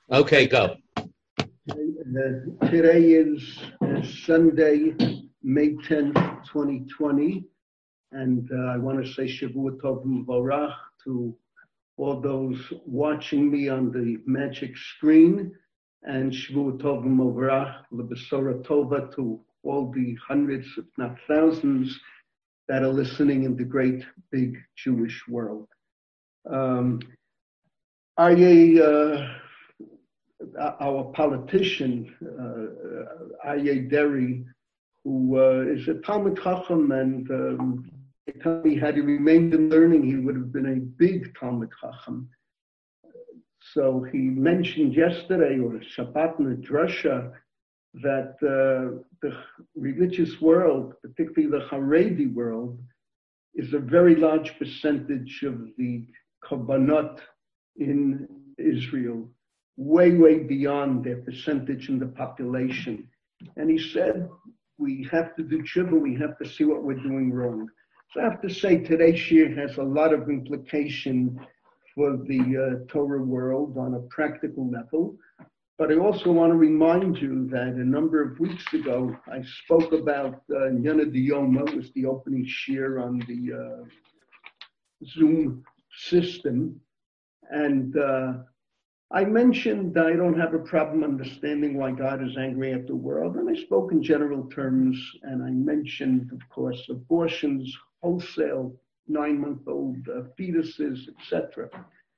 Okay, go. Today is Sunday, May 10th, 2020, and I want to say Shavua Tov Muvarach to all those watching me on the magic screen, and Shavua Tov Muvarach Lebesora Tova to all the hundreds, if not thousands, that are listening in the great big Jewish world. Our politician, Aryeh Deri, who is a Talmud Chacham, and had he remained in learning, he would have been a big Talmud Chacham. So he mentioned yesterday, or Shabbat in the Drasha, that the religious world, particularly the Haredi world, is a very large percentage of the Korbanot in Israel, way beyond their percentage in the population. And he said, we have to do tshuva, we have to see what we're doing wrong. So I have to say today's shir has a lot of implication for the Torah world on a practical level. But I also want to remind you that a number of weeks ago, I spoke about Yana Diyoma, was the opening shir on the Zoom system. And I mentioned I don't have a problem understanding why God is angry at the world. And I spoke in general terms, and I mentioned, of course, abortions, wholesale, 9-month-old fetuses, etc.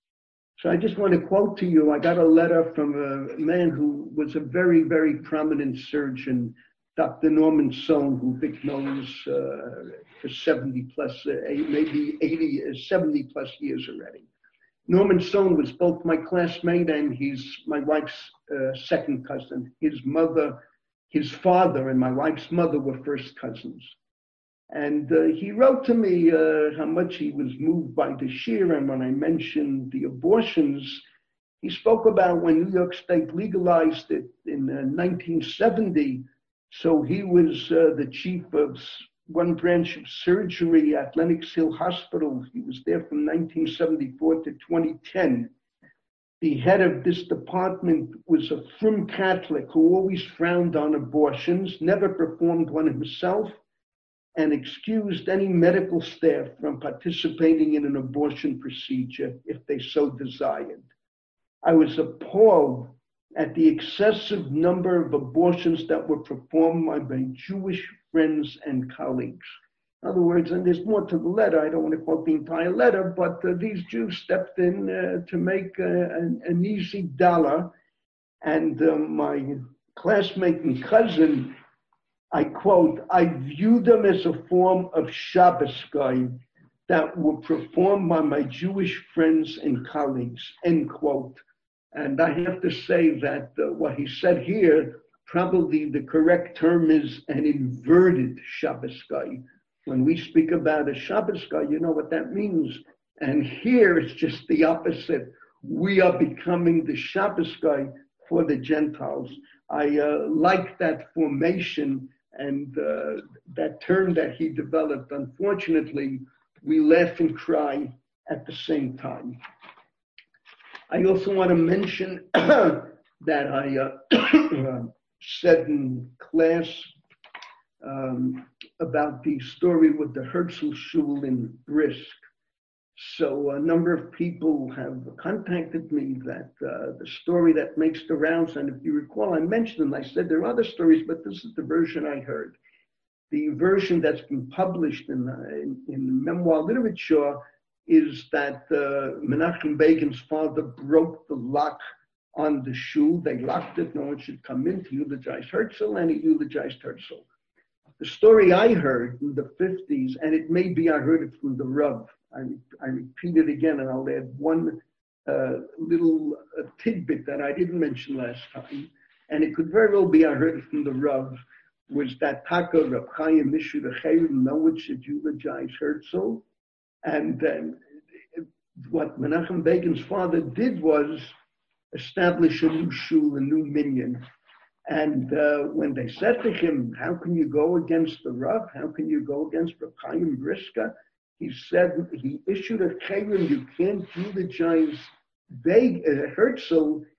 So I just want to quote to you, I got a letter from a man who was a very, very prominent surgeon, Dr. Norman Sohn, who Vic knows for 70 plus, maybe 80, 70 plus years already. Norman Sohn was both my classmate and he's my wife's second cousin. His mother, his father and my wife's mother were first cousins. And he wrote to me how much he was moved by the shir. And when I mentioned the abortions, he spoke about when New York State legalized it in 1970. So he was the chief of one branch of surgery at Lenox Hill Hospital. He was there from 1974 to 2010. The head of this department was a frum Catholic who always frowned on abortions, never performed one himself, and excused any medical staff from participating in an abortion procedure if they so desired. I was appalled at the excessive number of abortions that were performed by my Jewish friends and colleagues. In other words, and there's more to the letter, I don't want to quote the entire letter, but these Jews stepped in to make an easy dollar. And my classmate and cousin, I quote, I view them as a form of Shabbos that were performed by my Jewish friends and colleagues, end quote. And I have to say that what he said here, probably the correct term is an inverted Shabbos guy. When we speak about a Shabbos guy, you know what that means. And here it's just the opposite. We are becoming the Shabbos guy for the Gentiles. I like that formation and that term that he developed. Unfortunately, we laugh and cry at the same time. I also want to mention that I said in class about the story with the Herzl Shul in Brisk. So a number of people have contacted me that the story that makes the rounds, and if you recall, I mentioned them, I said there are other stories, but this is the version I heard. The version that's been published in memoir literature is that Menachem Begin's father broke the lock on the shul. They locked it, no one should come in, to eulogize Herzl, and he eulogized Herzl. The story I heard in the 50s, and it may be I heard it from the Rav, I repeat it again, and I'll add one little tidbit that I didn't mention last time, and it could very well be I heard it from the Rav, was that Taka Rav Chaim issued a chayim, no one should eulogize Herzl. And then what Menachem Begin's father did was establish a new shul, a new minyan. And when they said to him, how can you go against the Rav? How can you go against Rav Chaim Briska? He said, he issued a chayim, you can't eulogize Herzl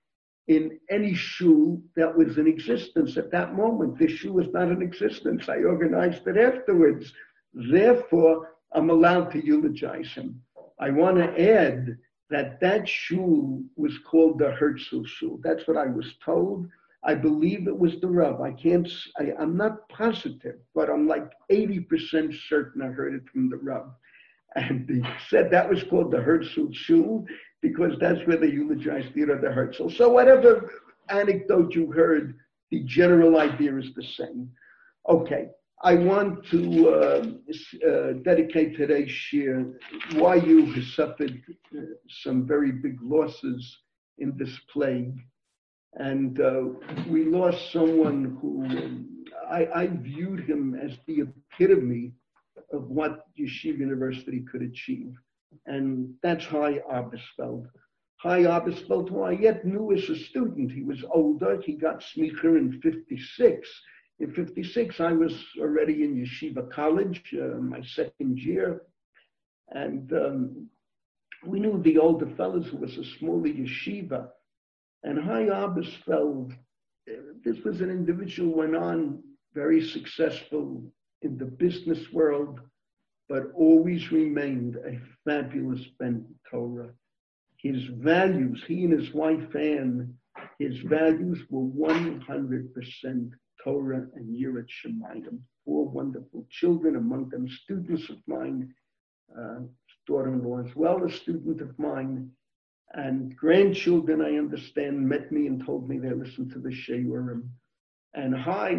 in any shul that was in existence at that moment. This shul was not in existence. I organized it afterwards. Therefore, I'm allowed to eulogize him. I want to add that shul was called the Herzl Shul. That's what I was told. I believe it was the Rav. I'm not positive, but I'm like 80% certain I heard it from the Rav. And he said that was called the Herzl Shul because that's where they eulogized Theodor Herzl. So whatever anecdote you heard, the general idea is the same. Okay, I want to dedicate today's shir. YU has suffered some very big losses in this plague. And we lost someone who I viewed him as the epitome of what Yeshiva University could achieve. And that's Hai Abisfeld. Hai Abisfeld, who I yet knew as a student. He was older. He got smicher in 56. In 56, I was already in Yeshiva College, my second year. And we knew the older fellows who was a smaller yeshiva. And Hai Abisfeld, this was an individual who went on very successful in the business world, but always remained a fabulous Ben Torah. His values, he and his wife Anne, his values were 100% Torah and Yirat Shemayim. 4 wonderful children, among them students of mine, daughter-in-law as well, a student of mine, and grandchildren, I understand, met me and told me they listened to the Sheyurim. And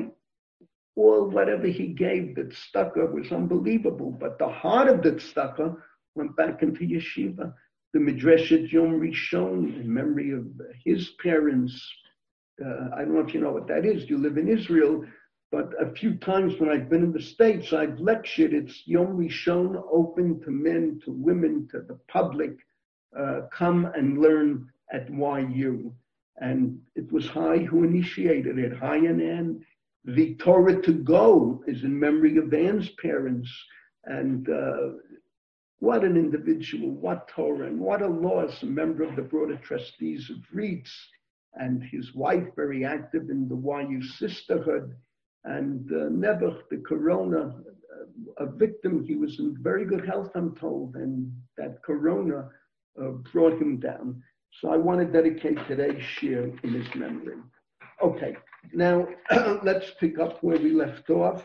all whatever he gave that tzedakah was unbelievable, but the heart of the tzedakah went back into yeshiva. The Midreshet Yom Rishon, in memory of his parents. I don't know if you know what that is. You live in Israel, but a few times when I've been in the States, I've lectured. It's Yom Rishon, open to men, to women, to the public. Come and learn at YU. And it was Hai who initiated it, Hai and Ann. The Torah to go is in memory of Ann's parents. And what an individual, what Torah, and what a loss, a member of the Board of Trustees of REITs, and his wife very active in the YU sisterhood. And Nebuch, the corona, a victim, he was in very good health, I'm told, and that corona brought him down. So I want to dedicate today's shir in his memory. Okay, now let's pick up where we left off.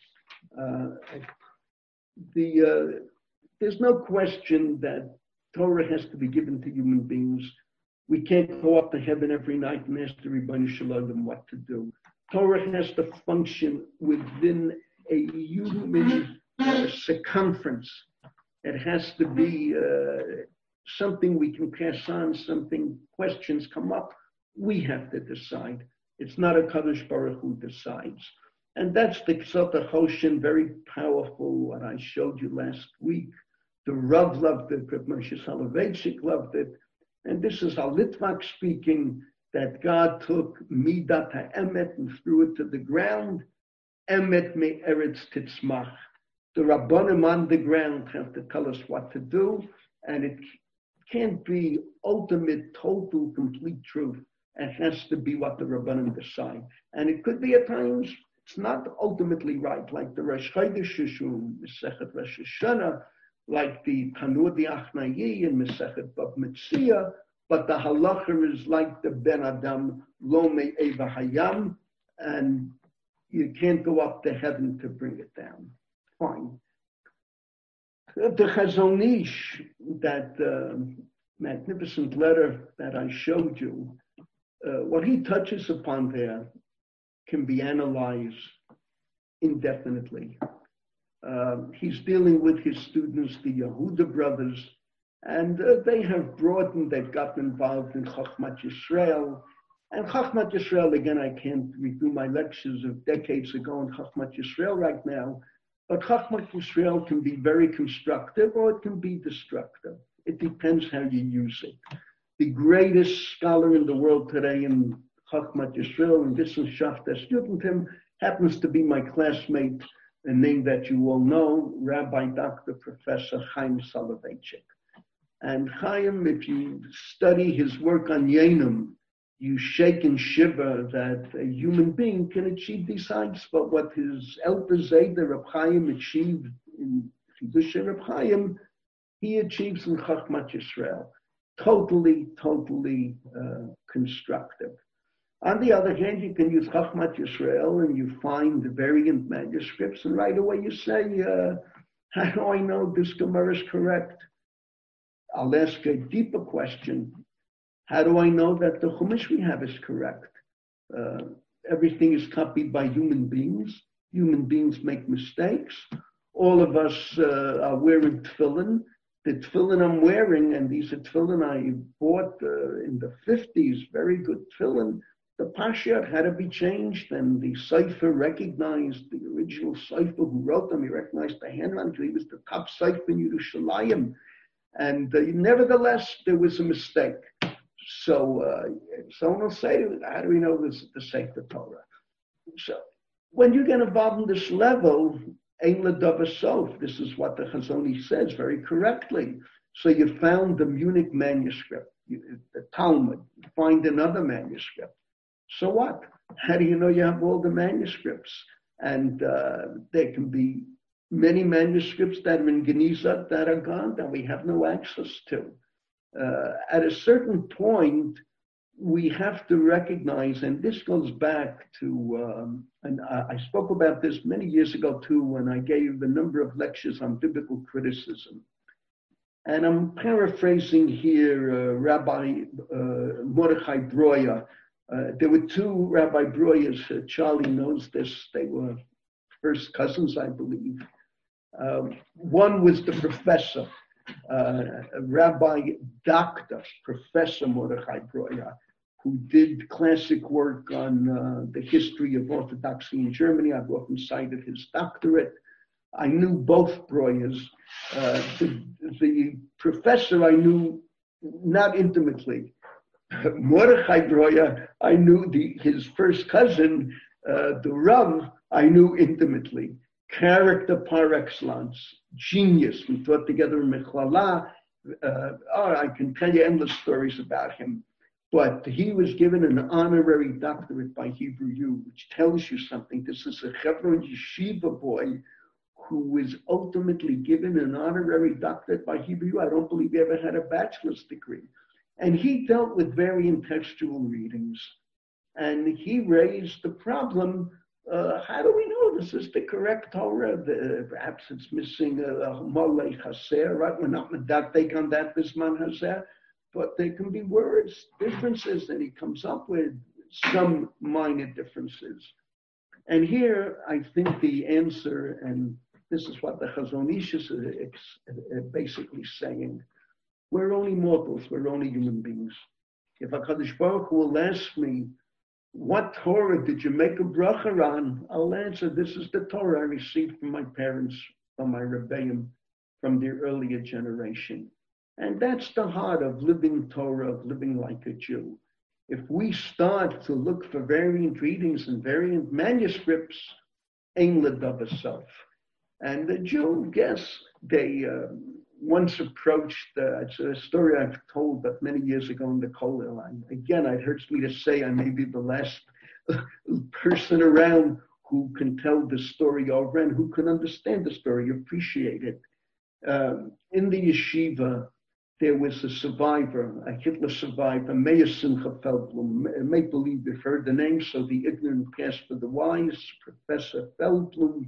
There's no question that Torah has to be given to human beings. We can't go up to heaven every night and ask the Ribono Shel Olam what to do. Torah has to function within a human circumference. It has to be something we can pass on, something questions come up, we have to decide. It's not a Kadosh Baruch Hu decides. And that's the Ksota Choshen, very powerful, what I showed you last week. The Rav loved it, Rav Moshe Soloveitchik loved it. And this is Litvak speaking, that God took Midat HaEmet and threw it to the ground. Emet me eretz titzmach. The Rabbanim on the ground have to tell us what to do, and it can't be ultimate, total, complete truth. It has to be what the Rabbanim decide. And it could be at times, it's not ultimately right, like the Rosh Chodesh Shishum, Mesechet Rosh Hashanah, like the Tanur D'Achnayi and Mesechet Bab Metzia, but the halacha is like the Ben Adam, Lo Me'eva Hayam, and you can't go up to heaven to bring it down. Fine. The Chazon Ish, that magnificent letter that I showed you, what he touches upon there can be analyzed indefinitely. He's dealing with his students, the Yehuda brothers, and they have broadened, they've gotten involved in Chochmat Yisrael. And Chochmat Yisrael, again, I can't redo my lectures of decades ago on Chochmat Yisrael right now, but Chochmat Yisrael can be very constructive or it can be destructive. It depends how you use it. The greatest scholar in the world today in Chochmat Yisrael and Wissenschaft der Studentum happens to be my classmate, a name that you all know, Rabbi Dr. Professor Chaim Soloveitchik. And Chaim, if you study his work on Yenim, you shake and shiver that a human being can achieve these heights. But what his elder Zayda Reb Chaim achieved in Chidushei Reb Chaim, he achieves in Chachmat Yisrael. Totally constructive. On the other hand, you can use Chachmat Yisrael and you find the variant manuscripts, and right away you say, how do I know this Gemara is correct? I'll ask a deeper question. How do I know that the Chumash we have is correct? Everything is copied by human beings. Human beings make mistakes. All of us are wearing tefillin. The tefillin I'm wearing, and these are tefillin I bought in the 50s, very good tefillin. The Pasha had to be changed, and the Sefer recognized the original Sefer who wrote them. He recognized the handwriting. He was the top Sefer in Yerushalayim. And nevertheless, there was a mistake. So someone will say, how do we know this is the Sefer Torah? So when you get involved in this level, Ein L'Davar Sof, this is what the Chazon Ish says very correctly. So you found the Munich manuscript, the Talmud, you find another manuscript. So what? How do you know you have all the manuscripts? And there can be many manuscripts that are in Geniza that are gone, that we have no access to. At a certain point, we have to recognize, and this goes back to, and I spoke about this many years ago too, when I gave a number of lectures on biblical criticism. And I'm paraphrasing here Rabbi Mordechai Breuer. There were two Rabbi Breuers. Charlie knows this. They were first cousins, I believe. One was the professor, Rabbi Dr. Professor Mordechai Breuer, who did classic work on the history of Orthodoxy in Germany. I've often cited his doctorate. I knew both Breuers. The professor I knew not intimately. Mordechai Breuer, I knew his first cousin, the Rav, I knew intimately. Character par excellence, genius. We taught together in Mechlala. I can tell you endless stories about him. But he was given an honorary doctorate by Hebrew U, which tells you something. This is a Hebron Yeshiva boy who was ultimately given an honorary doctorate by Hebrew U. I don't believe he ever had a bachelor's degree. And he dealt with variant textual readings. And he raised the problem, how do we know this is the correct Torah? Perhaps it's missing a Molei Chaser, right? We're not medactic on that, Bisman Haser. But there can be words differences, and he comes up with some minor differences. And here, I think the answer, and this is what the Chazon Ish is basically saying, we're only mortals, we're only human beings. If HaKadosh Baruch Hu will ask me, what Torah did you make a bracha on? I'll answer, this is the Torah I received from my parents, from my Rebbeim, from the earlier generation. And that's the heart of living Torah, of living like a Jew. If we start to look for variant readings and variant manuscripts, Ein L'Davar Sof. And the Jew, yes, they once approached, it's a story I've told, but many years ago in the Kollel. Again, it hurts me to say I may be the last person around who can tell the story over and who can understand the story, appreciate it. In the yeshiva, there was a survivor, a Hitler survivor, Meir Simcha Feldblum. Make believe you've heard the name, so the ignorant pass for the wise. Professor Feldblum.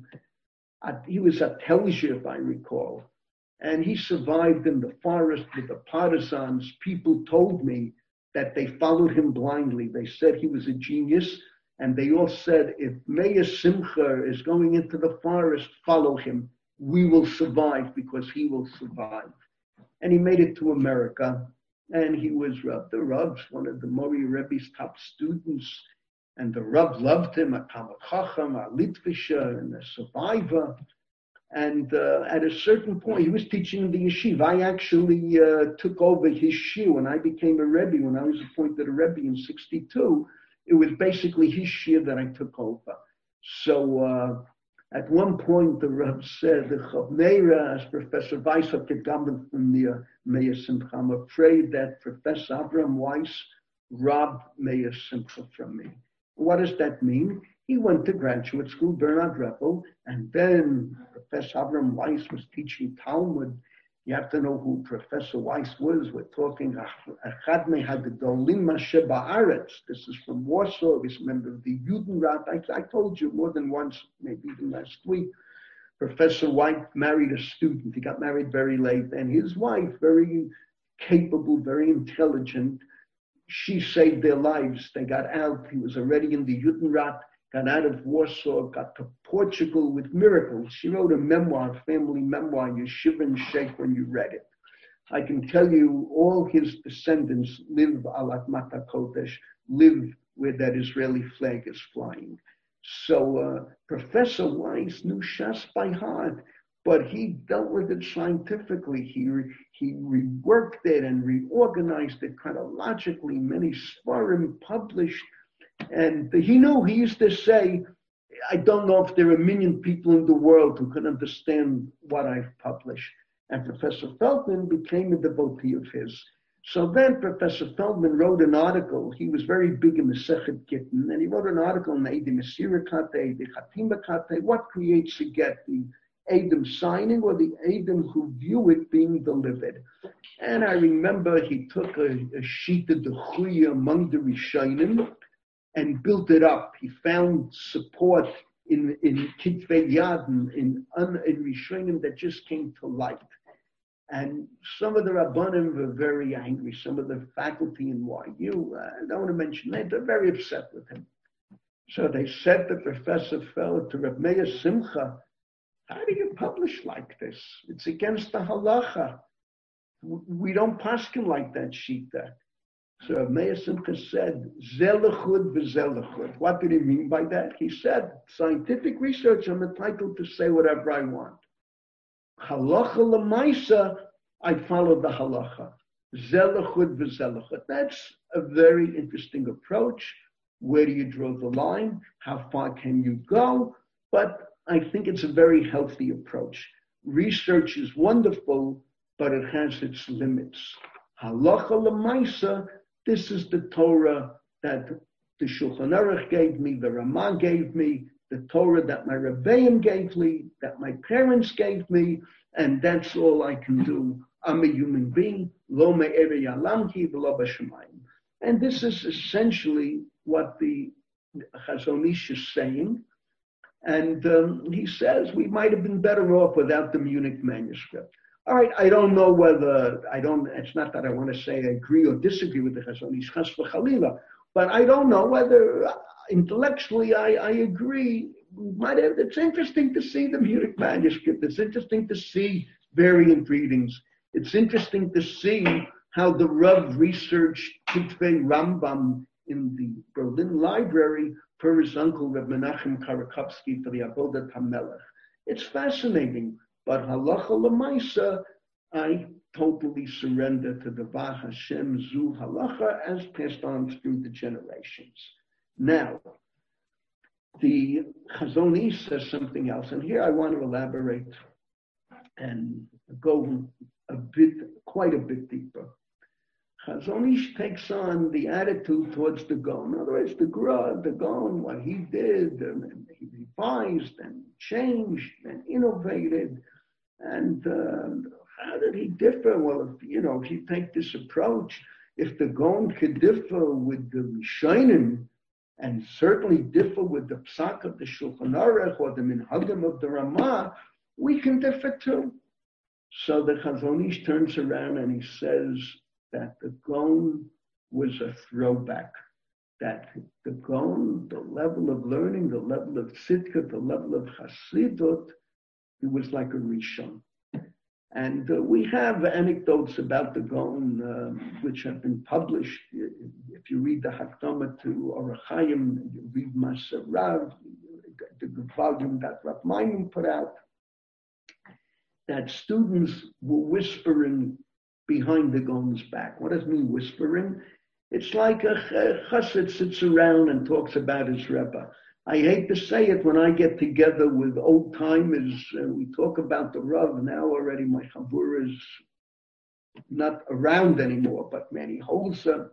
He was at Telge, if I recall. And he survived in the forest with the partisans. People told me that they followed him blindly. They said he was a genius. And they all said, if Meir Simcha is going into the forest, follow him. We will survive because he will survive. And he made it to America. And he was Rav. The Rav's one of the Mori Rebbe's top students. And the Rav loved him, a Talmid Chacham, a Litvisher, and a survivor. And at a certain point, he was teaching in the yeshiva. I actually took over his shiur when I became a Rebbe. When I was appointed a Rebbe in 1962, it was basically his shiur that I took over. So at one point, the Rav said, the Chav Meira, as Professor Weiss had gegammet from the Meir Simcha, I'm afraid that Professor Abraham Weiss robbed Meir Simcha from me. What does that mean? He went to graduate school, Bernard Reppel, and then Professor Avram Weiss was teaching Talmud. You have to know who Professor Weiss was. We're talking Achad Mehagedolim Mashe Ba'aretz. This is from Warsaw. He's a member of the Judenrat. I told you more than once, maybe even last week. Professor White married a student. He got married very late, and his wife, very capable, very intelligent, she saved their lives. They got out. He was already in the Judenrat. Got out of Warsaw, got to Portugal with miracles. She wrote a memoir, family memoir. You shiver and shake when you read it. I can tell you all his descendants live al Admat HaKodesh, live where that Israeli flag is flying. So Professor Weiss knew Shas by heart, but he dealt with it scientifically. He reworked it and reorganized it chronologically. Many Sfarim published. And he used to say, I don't know if there are a million people in the world who can understand what I've published. And Professor Feldman became a devotee of his. So then Professor Feldman wrote an article. He was very big in Masechet Gittin, and he wrote an article on the Eidim Mesira Kate, the Chatima Kate, what creates a get, the Eidim signing or the Eidim who view it being delivered. And I remember he took a sheet of the Chuya among the Rishonim, and built it up. He found support in Kitvei Yad, in Rishonim that just came to light. And some of the Rabbanim were very angry. Some of the faculty in YU, I don't want to mention names, they're very upset with him. So they said to Professor Feller, to Reb Meir Simcha, how do you publish like this? It's against the halacha. We don't paskin like that shita. So Meir Simcha said, Zelachud v'zelachud. What did he mean by that? He said, scientific research, I'm entitled to say whatever I want. Halacha l'maisa, I follow the halacha. Zelachud v'zelachud. That's a very interesting approach. Where do you draw the line? How far can you go? But I think it's a very healthy approach. Research is wonderful, but it has its limits. Halacha l'maisa, this is the Torah that the Shulchan Aruch gave me, the Ramah gave me, the Torah that my Rebbeim gave me, that my parents gave me, and that's all I can do. I'm a human being, lo me'ere yalamki v'lo b'shamayim. And this is essentially what the Chazon Ish is saying. And he says we might have been better off without the Munich manuscript. All right, I don't know whether, it's not that I want to say I agree or disagree with the Chazon Ish, Chas v'chalila, but I don't know whether intellectually I agree. It's interesting to see the Munich manuscript. It's interesting to see variant readings. It's interesting to see how the Rav researched Kitvei Rambam in the Berlin Library for his uncle Reb Menachem Karakovsky for the Avodat HaMelech. It's fascinating. But halacha l'maisa, I totally surrender to the Vah Hashem Zu halacha as passed on through the generations. Now, the Chazon Ish says something else, and here I want to elaborate and go quite a bit deeper. Chazon Ish takes on the attitude towards the Gaon. In other words, the Gaon, what he did, and he revised and changed and innovated. And how did he differ? Well, if you take this approach, if the Gaon could differ with the Rishonim, and certainly differ with the Psak of the Shulchan Aruch or the Minhagim of the Ramah, we can differ too. So the Chazon Ish turns around and he says that the Gaon was a throwback, that the Gaon, the level of learning, the level of tzidkah, the level of chassidut, it was like a Rishon. And we have anecdotes about the Gaon which have been published. If you read the Hakdama to Orach Chaim, you read Maser Rav, the volume that Rav Maimon put out, that students were whispering behind the Gaon's back. What does it mean, whispering? It's like a chassid sits around and talks about his Rebbe. I hate to say it, when I get together with old timers and we talk about the Rav, now already my Chabur is not around anymore, but man, he holds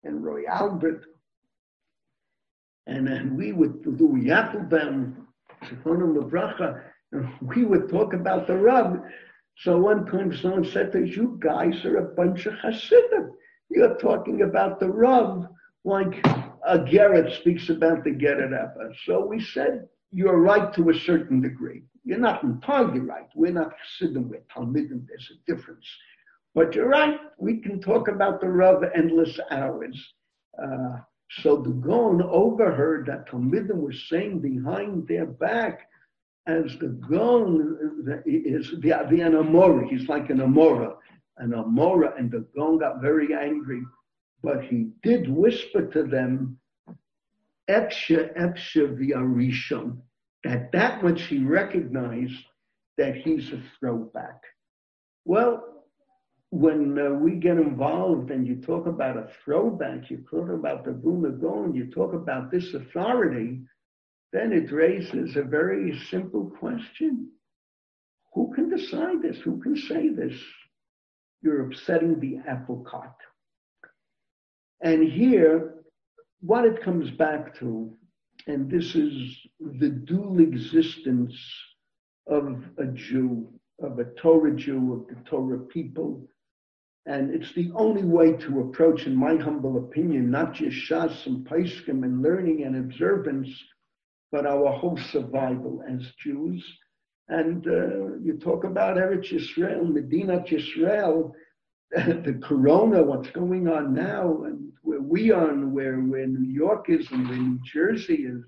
and Roy Albert, and then we would do Yappelbaum, Zichronim Livracha, and we would talk about the Rav. So one time someone said to us, you guys are a bunch of Hasidim. You're talking about the Rav like a Gerrit speaks about the Gerrit Abba. So we said, you're right to a certain degree. You're not entirely right. We're not Hasidim, we're Talmidim. There's a difference. But you're right. We can talk about the Rav endless hours. So the Gaon overheard that Talmidim were saying behind their back, as the Gaon is the Amora. He's like an Amora. And the Gaon got very angry. But he did whisper to them, Epsha v'arishon, that much he recognized that he's a throwback. Well, when we get involved and you talk about a throwback, you talk about the Vilna Gaon, you talk about this authority, then it raises a very simple question. Who can decide this? Who can say this? You're upsetting the apple cart. And here, what it comes back to, and this is the dual existence of a Jew, of a Torah Jew, of the Torah people. And it's the only way to approach, in my humble opinion, not just Shas and Paiskim and learning and observance, but our whole survival as Jews. And you talk about Eretz Yisrael, Medinat Yisrael, the Corona, what's going on now, and where we are, and where New York is, and where New Jersey is,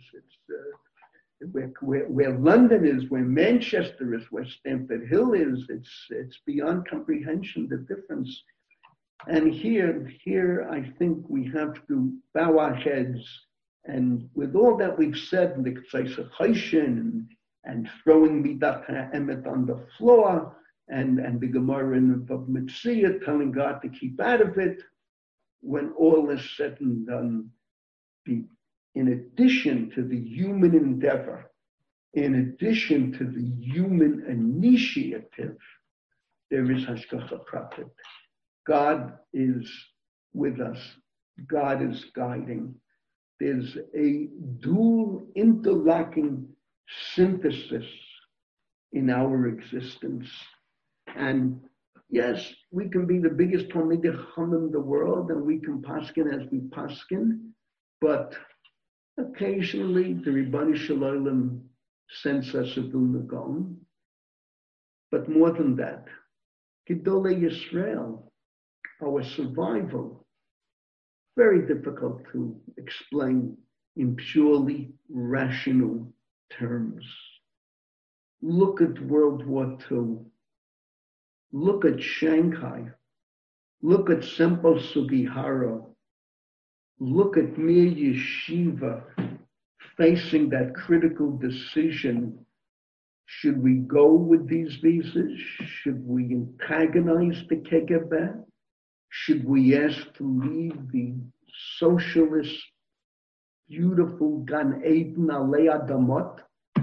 where London is, where Manchester is, where Stamford Hill is, it's beyond comprehension, the difference. And here I think we have to bow our heads, and with all that we've said in the K'tzais Choshen and throwing Midat HaEmet on the floor, and the Gemara in Vav Metzia telling God to keep out of it, when all is said and done, in addition to the human endeavor, in addition to the human initiative, there is Hashgacha Pratit. God is with us. God is guiding. There's a dual interlocking synthesis in our existence. And yes, we can be the biggest Talmidei Chacham in the world, and we can paskin as we paskin, but occasionally the Ribboni Shalom sends us a Vilna Gaon. But more than that, Gedolei Yisrael, our survival, very difficult to explain in purely rational terms. Look at World War II. Look at Shanghai. Look at Sempo Sugihara. Look at Mir Yeshiva facing that critical decision. Should we go with these visas? Should we antagonize the KGB? Should we ask to leave the socialist, beautiful Gan Eden Alei Adamot?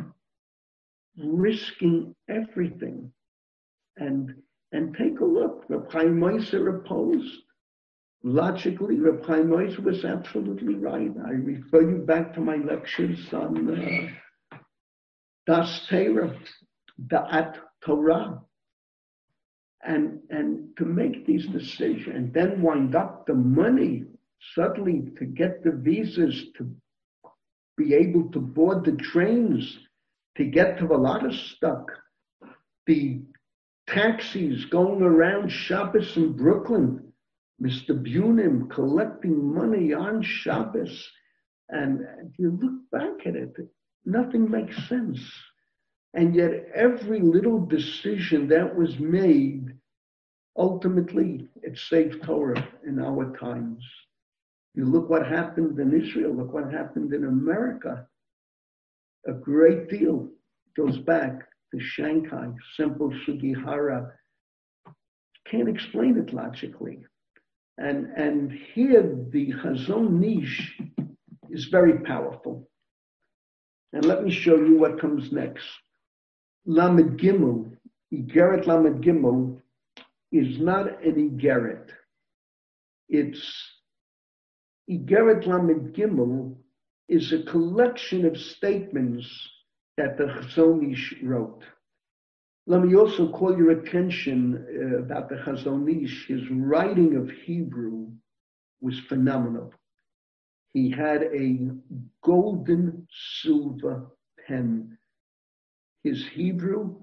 Risking everything. And take a look. Reb Chaim Moshe opposed. Logically, Reb Chaim Moshe was absolutely right. I refer you back to my lectures on Das Torah, Da'at Torah. And to make these decisions and then wind up the money suddenly to get the visas, to be able to board the trains, to get to Vladivostok, the taxis going around Shabbos in Brooklyn, Mr. Bunim collecting money on Shabbos. And if you look back at it, nothing makes sense. And yet every little decision that was made, ultimately, it saved Torah in our times. You look what happened in Israel, look what happened in America. A great deal goes back to Shanghai, Sempo Sugihara. Can't explain it logically. And here the Chazon Ish is very powerful. And let me show you what comes next. Lamed Gimel, Igeret Lamed Gimel, is not an Igeret. It's Igeret Lamed Gimel is a collection of statements that the Chazon Ish wrote. Let me also call your attention about the Chazon Ish. His writing of Hebrew was phenomenal. He had a golden silver pen. His Hebrew,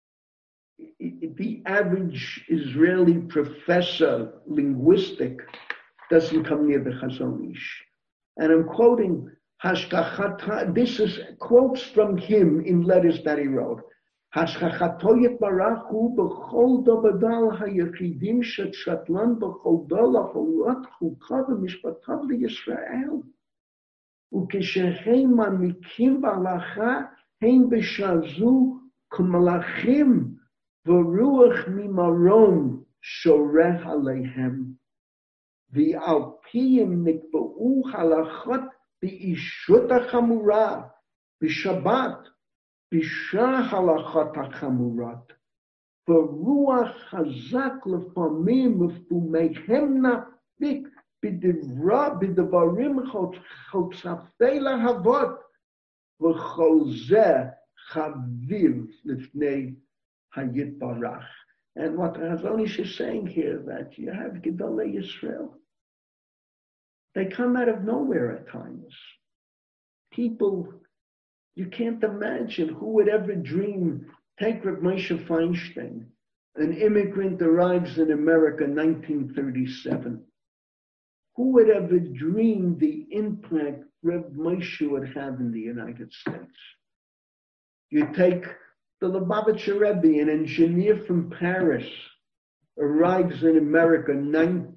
the average Israeli professor, linguistic, doesn't come near the Chazon Ish. And I'm quoting Hashkachata. This is quotes from him in letters that he wrote. Hashkachatoyet barachu b'chol dobadal hayechidim shetlan b'chol dol acholot chukav v'mishpatav liyisrael. Ukeshehem mamikim b'alacha hein b'shazu k'malachim v'ruach mimarom shoreh aleihem. V'alpiyim nikba'u halachot b'ishut hachamura b'shabbat b'shah halachot hachamurat v'ruach hazak lefamim v'fumeihem nafik b'devarim chotzafei lahavot v'chol zeh chaviv lifnei hayitbarach. And what Chazon Ish is saying here, that you have Gedolei Yisrael. They come out of nowhere at times. People, you can't imagine who would ever dream. Take Reb Moshe Feinstein, an immigrant arrives in America in 1937. Who would ever dream the impact Reb Moshe would have in the United States? You take the Lubavitcher Rebbe, an engineer from Paris, arrives in America in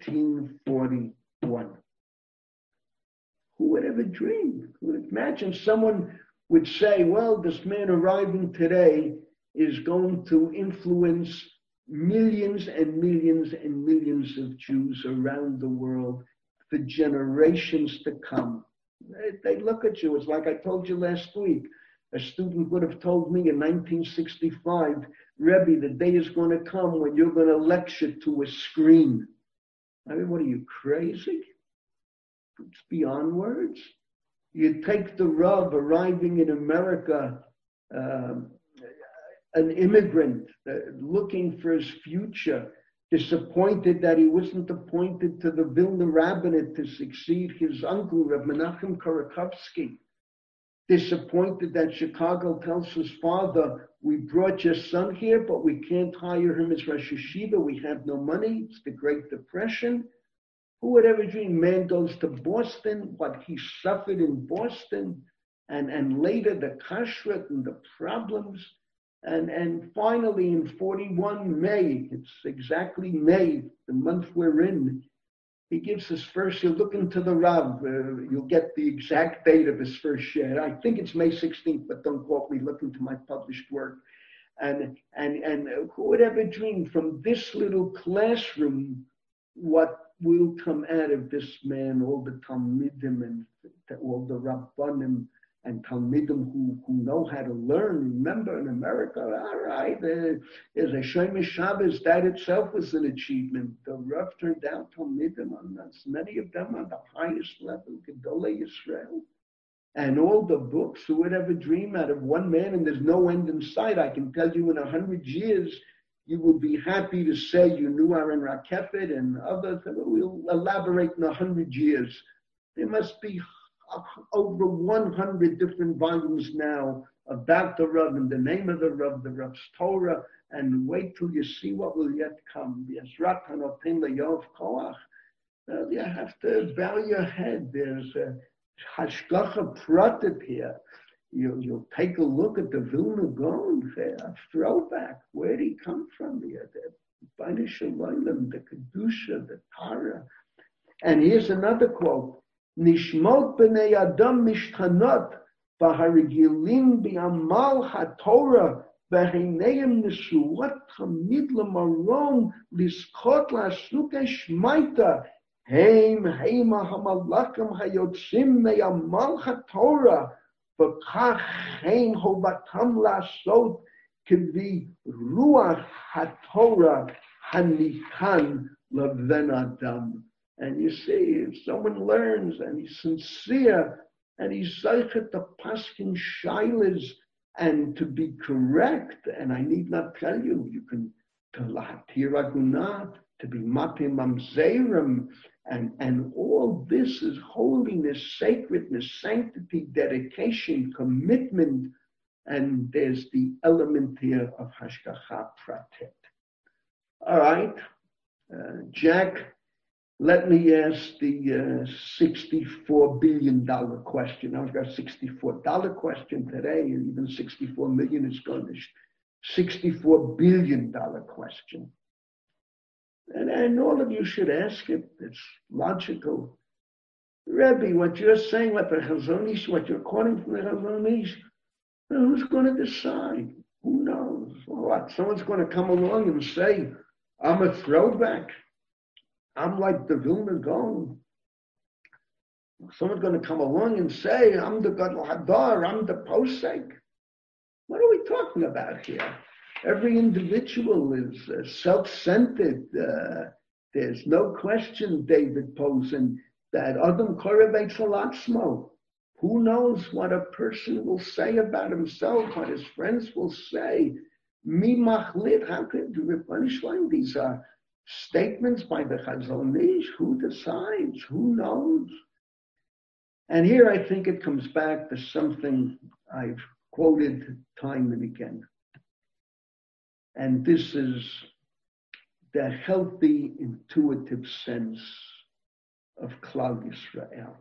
1941. Who would ever dream? Who would imagine someone would say, well, this man arriving today is going to influence millions and millions and millions of Jews around the world for generations to come. They look at you. It's like I told you last week. A student would have told me in 1965, Rebbe, the day is going to come when you're going to lecture to a screen. I mean, what are you, crazy? It's beyond words. You take the Rav arriving in America, an immigrant looking for his future, disappointed that he wasn't appointed to the Vilna Rabbinate to succeed his uncle, Reb Menachem Karakovsky. Disappointed that Chicago tells his father, we brought your son here, but we can't hire him as Rosh Yeshiva. We have no money. It's the Great Depression. Who would ever dream? Man goes to Boston, what he suffered in Boston, and later the kashrut and the problems. And finally in 41 May, it's exactly May, the month we're in, he gives his first, you'll look into the Rav, you'll get the exact date of his first share. I think it's May 16th, but don't quote me, look into my published work. And who would ever dream from this little classroom what will come out of this man, all the Talmidim and all the Rabbanim and Talmidim who know how to learn. Remember, in America, all right, there's a Shemesh Shabbos. That itself was an achievement. The Rav turned out Talmidim, and many of them on the highest level, Gedolei Yisrael. And all the books, who would ever dream out of one man, and there's no end in sight. I can tell you in 100 years, you will be happy to say you knew Aaron Rakefet and others. We'll elaborate in 100 years. There must be over 100 different volumes now about the Rav and the name of the Rav's Torah, and wait till you see what will yet come. You have to bow your head. There's a hashgacha pratit here. You'll take a look at the Vilna Gaon, a throwback. Where did he come from here? The Bnei Shalom, the Kedusha, the Torah. And here's another quote. Nishmot b'nei adam mishtanot v'harigilim bi'amal haTorah v'heineim nesuot chamid l'marom liskot la'asukei shmaita heim hamalachim hayotzim me'amal haTorah v'kach hein hovatam la'asot k'vi ruach haTorah hanikan l'ven adam. And you see, if someone learns and he's sincere and he's zeichet to paskin shailas and to be correct, and I need not tell you, you can to lahatir agunah, to be matim mamzerim, and all this is holiness, sacredness, sanctity, dedication, commitment, and there's the element here of hashgacha pratit. All right, Jack, let me ask the $64 billion question. I've got a $64 question today, and even 64 million is garnished. $64 billion question. And all of you should ask it. It's logical. Rebbe, what you're saying, what the Chazon Ish, what you're quoting from the Chazon Ish, who's going to decide? Who knows? What? Someone's going to come along and say, I'm a throwback. I'm like the Vilna Gaon. Someone's going to come along and say, I'm the Gadol Hadar, I'm the Posek. What are we talking about here? Every individual is self-centered. There's no question, David Posen, that Adam Korev Salatzmo. Who knows what a person will say about himself, what his friends will say. Mi machlit, how could you replenish line? These are statements by the Chazon Ish. Who decides? Who knows? And here I think it comes back to something I've quoted time and again. And this is the healthy, intuitive sense of Klal Yisrael.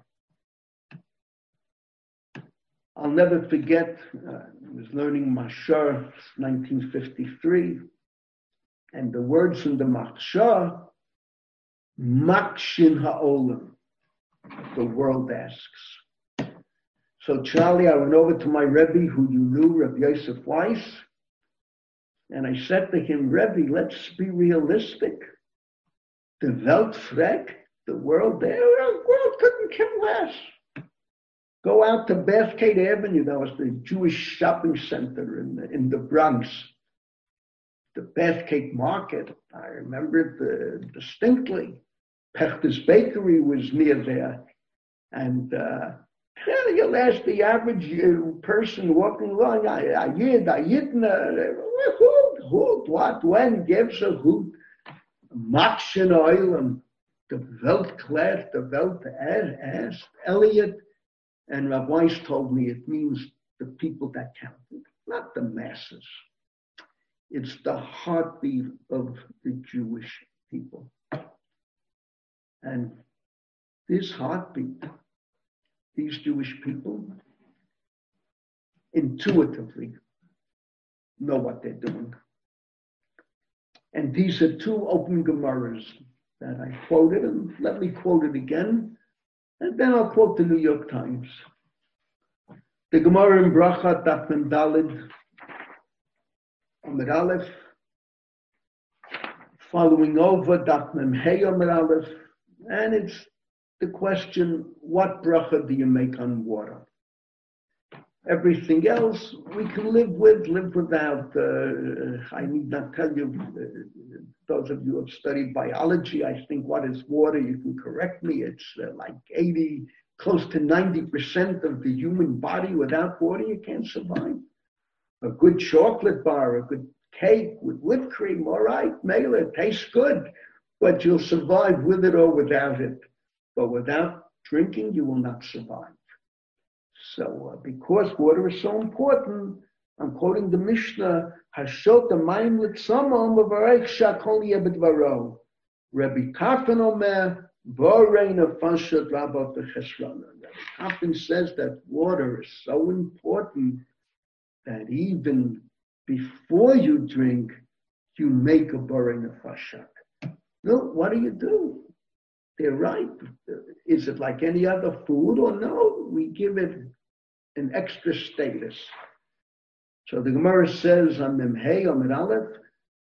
I'll never forget, I was learning Mashar, 1953, and the words in the Mashar, Makshin Ha'olam, the world asks. So Charlie, I went over to my Rebbe, who you knew, Rabbi Yosef Weiss, and I said to him, Rebbe, let's be realistic. The Welt fragt, the world couldn't care less. Go out to Bathgate Avenue, that was the Jewish shopping center in the Bronx. The Bathgate Market, I remember it distinctly. Pechter's Bakery was near there. And you'll ask the average person walking along, what, when, gives a hoot, Makshin Oilam, the Welt klärt, the Welt asked, Elliot, and Rav Weiss told me it means the people that counted, not the masses. It's the heartbeat of the Jewish people. And this heartbeat, these Jewish people intuitively know what they're doing. And these are two open Gemaras that I quoted, and let me quote it again, and then I'll quote the New York Times. The Gemara in Bracha, Daf Mem Daled, Amud Aleph, following over Daf Mem Hey Amud Aleph, and it's the question, what bracha do you make on water? Everything else we can live with, live without. I need not tell you, those of you who have studied biology, I think what is water, you can correct me, it's like 80, close to 90% of the human body. Without water, you can't survive. A good chocolate bar, a good cake with whipped cream, all right, Mela, it tastes good, but you'll survive with it or without it. But without drinking, you will not survive. So because water is so important, I'm quoting the Mishnah, Hashot Hamayim Litzamah Mavarech Shakol Yebedvaro. Rabbi Tarfon Omer, Vorei Nefashat Rabot V'Chesrona. Rabbi Tarfon says that water is so important that even before you drink, you make a Vorei Nefashat. No, what do? They're right. Is it like any other food or no? We give it an extra status. So the Gemara says on Memhei Amud Aleph,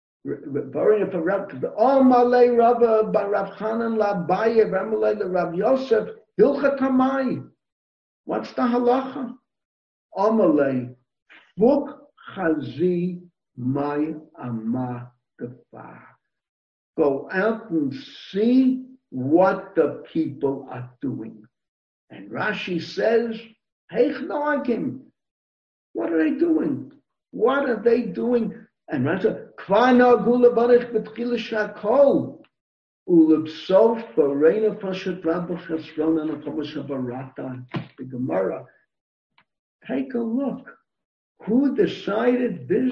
Malay Rav Rav Chanan La Baye Ramalei Rav Yosef Hilchat Hamay. What's the halacha? Amalei Fuk Chazi Mai Ama Defa. Go out and see what the people are doing. And Rashi says, Heich Noagim. What are they doing? What are they doing? And Rashi says, Kvar Nagula Barich B'tchila Shakol. Ulubsof Bareina Pashat Rabba Chesron and Achomash Barata. The Gemara. Take a look. Who decided this?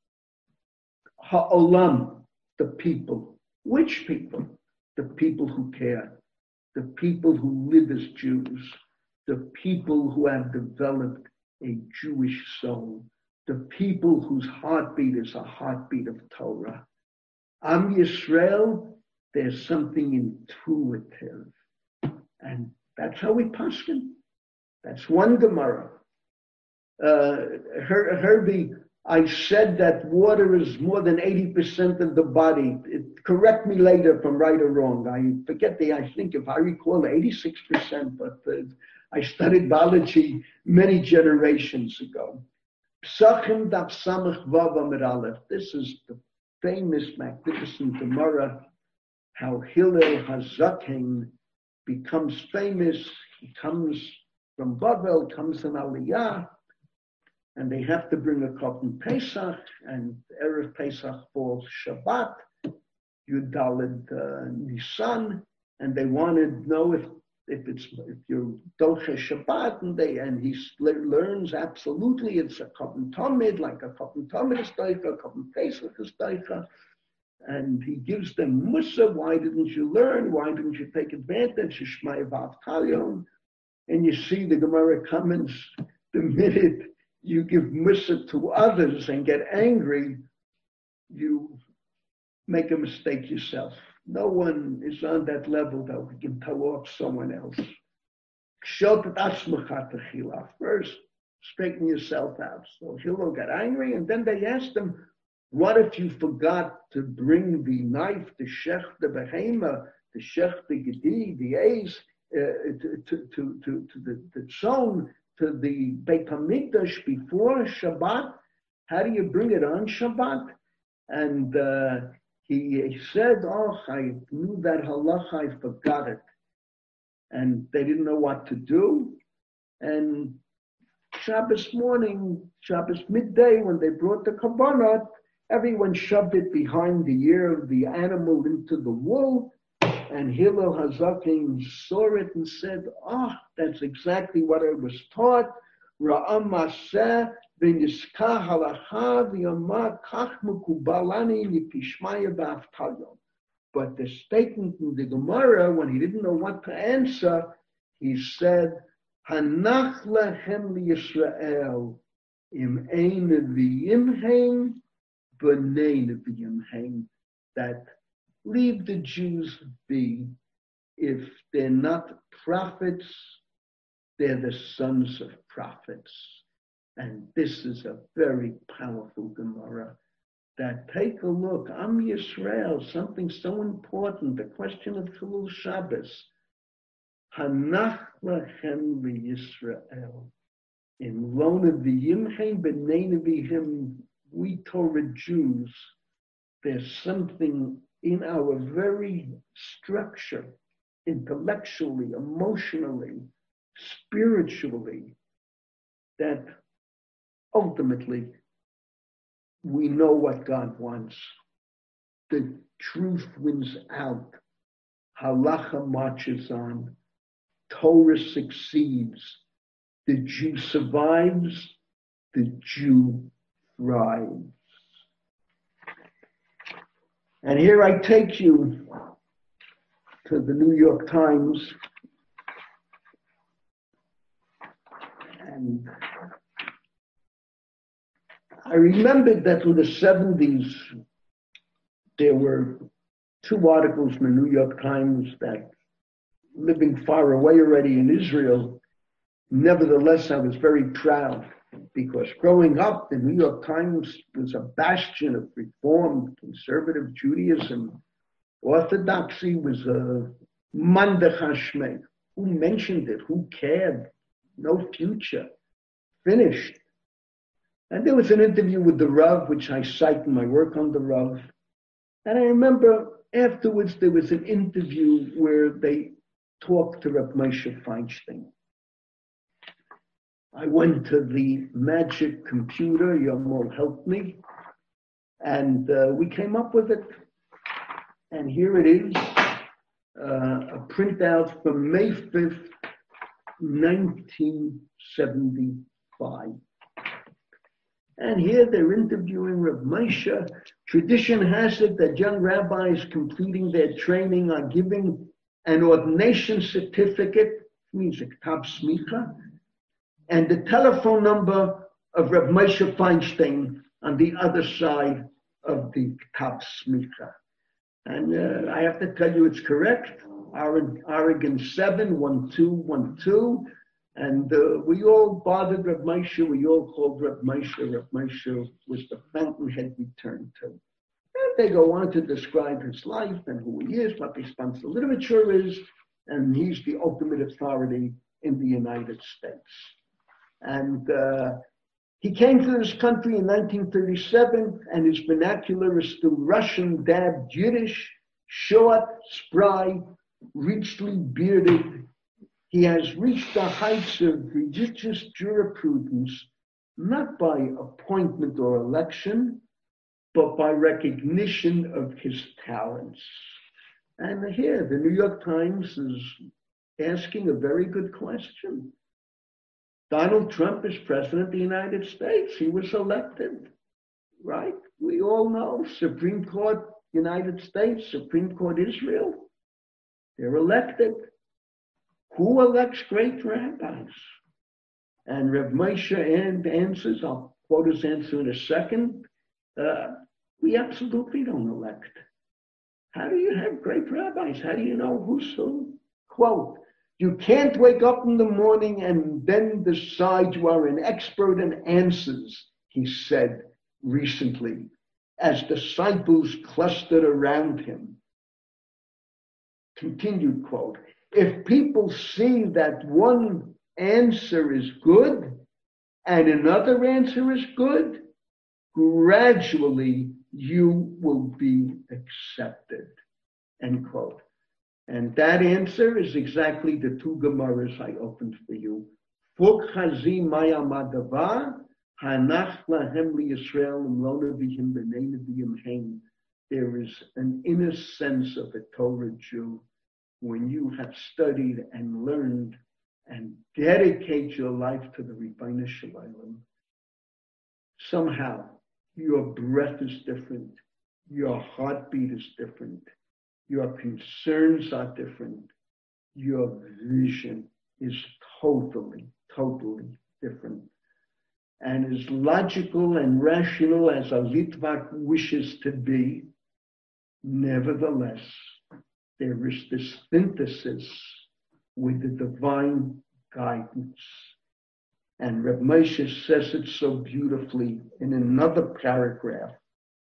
Ha'olam, the people. Which people? The people who care. The people who live as Jews. The people who have developed a Jewish soul. The people whose heartbeat is a heartbeat of Torah. Am Yisrael, there's something intuitive. And that's how we paskin. That's one Gemara. Herbie, I said that water is more than 80% of the body. Correct me later if I'm right or wrong. I forget I think if I recall 86%, but I studied biology many generations ago. Psachim Daf Samach Vav Amud Aleph. This is the famous, magnificent Gemara, how Hillel HaZaken becomes famous. He comes from Bavel, comes from Aliyah, and they have to bring a Korban Pesach, and Erev Pesach falls Shabbat, Yud Daled Nisan, and they want to know if you're Doche Shabbat, and he learns absolutely it's a Korban Tamid, like a Korban Tamid is Daicha, a Korban Pesach is Daicha, and he gives them Musa. Why didn't you learn? Why didn't you take advantage? Shmai Vav Talyon, and you see the Gemara comments the minute you give Musa to others and get angry, you make a mistake yourself. No one is on that level that we can tell off someone else. First, straighten yourself out. So Hillel got angry, and then they asked him, what if you forgot to bring the knife, the shech, the behema, the shech, the gedi, the ace, to the tzon, to the Beit HaMikdash before Shabbat? How do you bring it on Shabbat? And he said, I knew that halacha, I forgot it. And they didn't know what to do. And Shabbos morning, Shabbos midday, when they brought the korbanot, everyone shoved it behind the ear of the animal into the wool. And Hillel HaZaken saw it and said, that's exactly what I was taught. Ra'am maseh v'niskah halacha v'yamah kach mekubalani nipishmaya v'aftalyon. But the statement in the Gemara, when he didn't know what to answer, he said, Hanach lechem liyisrael im ein v'yimheim v'nein v'yimheim. That leave the Jews be. If they're not prophets, they're the sons of prophets. And this is a very powerful Gemara. That take a look, Am Yisrael, something so important, the question of Chilul Shabbos. Hanach lachem v'Yisrael. In lona v'yimchein b'nei nevihim, we Torah Jews, there's something in our very structure, intellectually, emotionally, spiritually, that ultimately we know what God wants. The truth wins out. Halacha marches on. Torah succeeds. The Jew survives. The Jew thrives. And here I take you to the New York Times. And I remembered that in the 70s, there were two articles in the New York Times that, living far away already in Israel, nevertheless, I was very proud because growing up, the New York Times was a bastion of Reformed, conservative Judaism. Orthodoxy was a mandachashme. Who mentioned it? Who cared? No future. Finished. And there was an interview with the Rav, which I cite in my work on the Rav. And I remember afterwards, there was an interview where they talked to Reb Moshe Feinstein. I went to the magic computer, Yomol helped me, and we came up with it. And here it is, a printout from May 5th, 1975. And here they're interviewing Reb Moshe. Tradition has it that young rabbis completing their training are giving an ordination certificate, means a k'tab smicha, and the telephone number of Reb Moshe Feinstein on the other side of the k'tab smicha. And I have to tell you it's correct. Oregon 71212. And we all bothered Reb Moshe. We all called Reb Moshe. Reb Moshe was the fountainhead we turned to. And they go on to describe his life and who he is, what the response to literature is, and he's the ultimate authority in the United States. And he came to this country in 1937, and his vernacular is still Russian, dabbed Yiddish, short, spry, richly bearded. He has reached the heights of religious jurisprudence, not by appointment or election, but by recognition of his talents. And here, the New York Times is asking a very good question. Donald Trump is president of the United States. He was elected, right? We all know Supreme Court, United States, Supreme Court, Israel. They're elected. Who elects great rabbis? And Reb Moshe answers, I'll quote his answer in a second, we absolutely don't elect. How do you have great rabbis? How do you know who's who? Quote, you can't wake up in the morning and then decide you are an expert in answers, he said recently, as disciples clustered around him. Continued quote, if people see that one answer is good and another answer is good, gradually you will be accepted, end quote. And that answer is exactly the two Gemaras I opened for you. Fuk chazi maya madava, hanach lahem liyisrael imlona v'him b'nei neviim hein. There is an inner sense of a Torah Jew when you have studied and learned and dedicate your life to the Ribbono Shel Olam. Somehow, your breath is different. Your heartbeat is different. Your concerns are different. Your vision is totally different. And as logical and rational as a Litvak wishes to be, nevertheless, there is this synthesis with the divine guidance. And Reb Moshe says it so beautifully in another paragraph.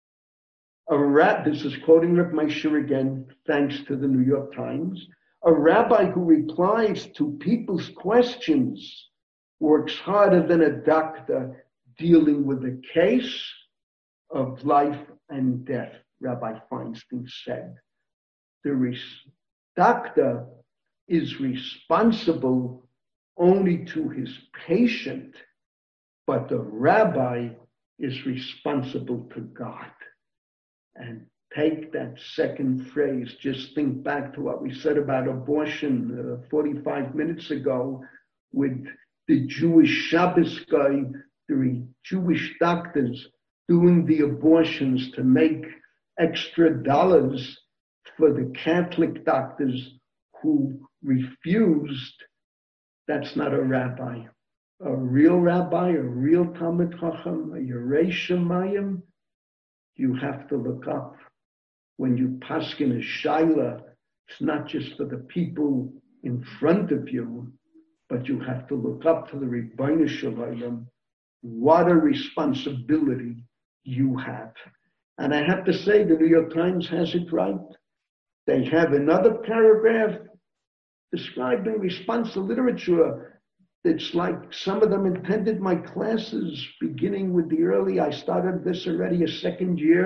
This is quoting Reb Moshe again, thanks to the New York Times. A rabbi who replies to people's questions works harder than a doctor dealing with a case of life and death, Rabbi Feinstein said. The doctor is responsible only to his patient, but the rabbi is responsible to God. And take that second phrase, just think back to what we said about abortion 45 minutes ago with the Jewish Shabbos guy, the Jewish doctors doing the abortions to make extra dollars for the Catholic doctors who refused. That's not a rabbi. A real rabbi, a real Talmid Chacham, a Yerei Shemayim, you have to look up. When you paskin a shaila, it's not just for the people in front of you, but you have to look up to the Ribbono Shel Olam. What a responsibility you have. And I have to say, the New York Times has it right. They have another paragraph describing response to literature. It's like some of them attended my classes beginning with the early. I started this already a second year.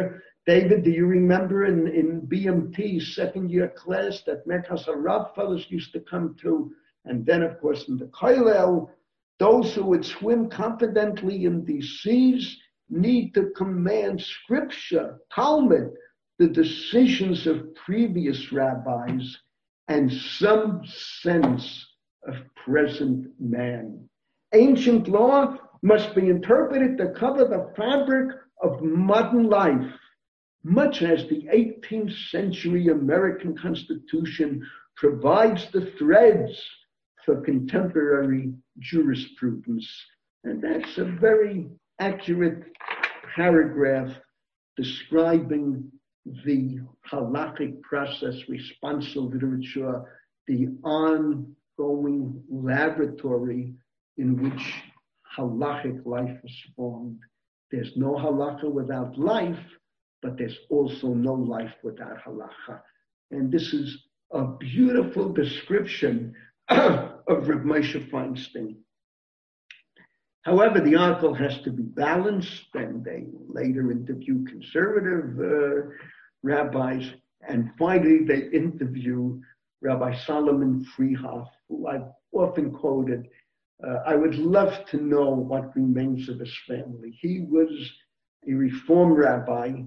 David, do you remember in BMT second year class that Merkas Harav fellows used to come to? And then, of course, in the Koilel, those who would swim confidently in the seas need to command scripture, Talmud, the decisions of previous rabbis, and some sense of present man. Ancient law must be interpreted to cover the fabric of modern life, much as the 18th century American Constitution provides the threads for contemporary jurisprudence. And that's a very accurate paragraph describing the halakhic process, responsive literature, the ongoing laboratory in which halakhic life is formed. There's no halakha without life, but there's also no life without halakha. And this is a beautiful description of Reb Moshe Feinstein. However, the article has to be balanced, and they later interview conservative rabbis, and finally they interview Rabbi Solomon Freehoff, who I've often quoted. I would love to know what remains of his family. He was a Reform rabbi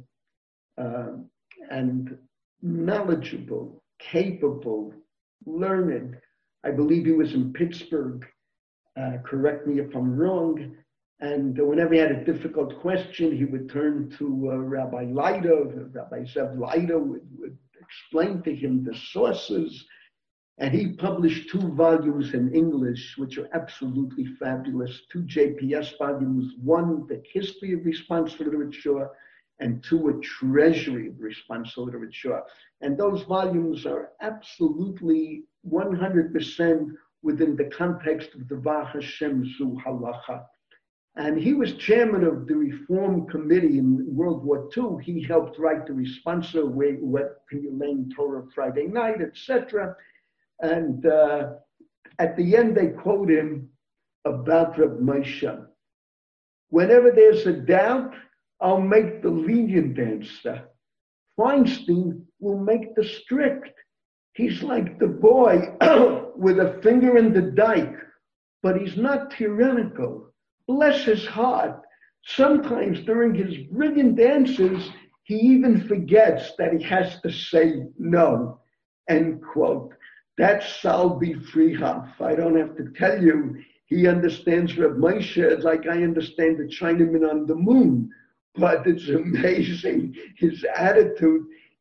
and knowledgeable, capable, learned. I believe he was in Pittsburgh. Correct me if I'm wrong. And whenever he had a difficult question, he would turn to Rabbi Leiter. Rabbi Zev Leiter would explain to him the sources. And he published 2 volumes in English, which are absolutely fabulous. 2 JPS volumes, 1, The History of Responsive Literature, and 2, A Treasury of Responsive Literature. And those volumes are absolutely 100% within the context of the Vah Hashem Zu Halacha. And he was chairman of the Reform Committee in World War II. He helped write the responsa, what can you learn Torah Friday night, etc. And at the end, they quote him about Reb Moshe. Whenever there's a doubt, I'll make the lenient answer. Feinstein will make the strict. He's like the boy with a finger in the dike, but he's not tyrannical. Bless his heart. Sometimes during his brilliant answers, he even forgets that he has to say no, end quote. That's Salbi Freehoff. I don't have to tell you, he understands Reb Moshe like I understand the Chinaman on the moon. But it's amazing, his attitude.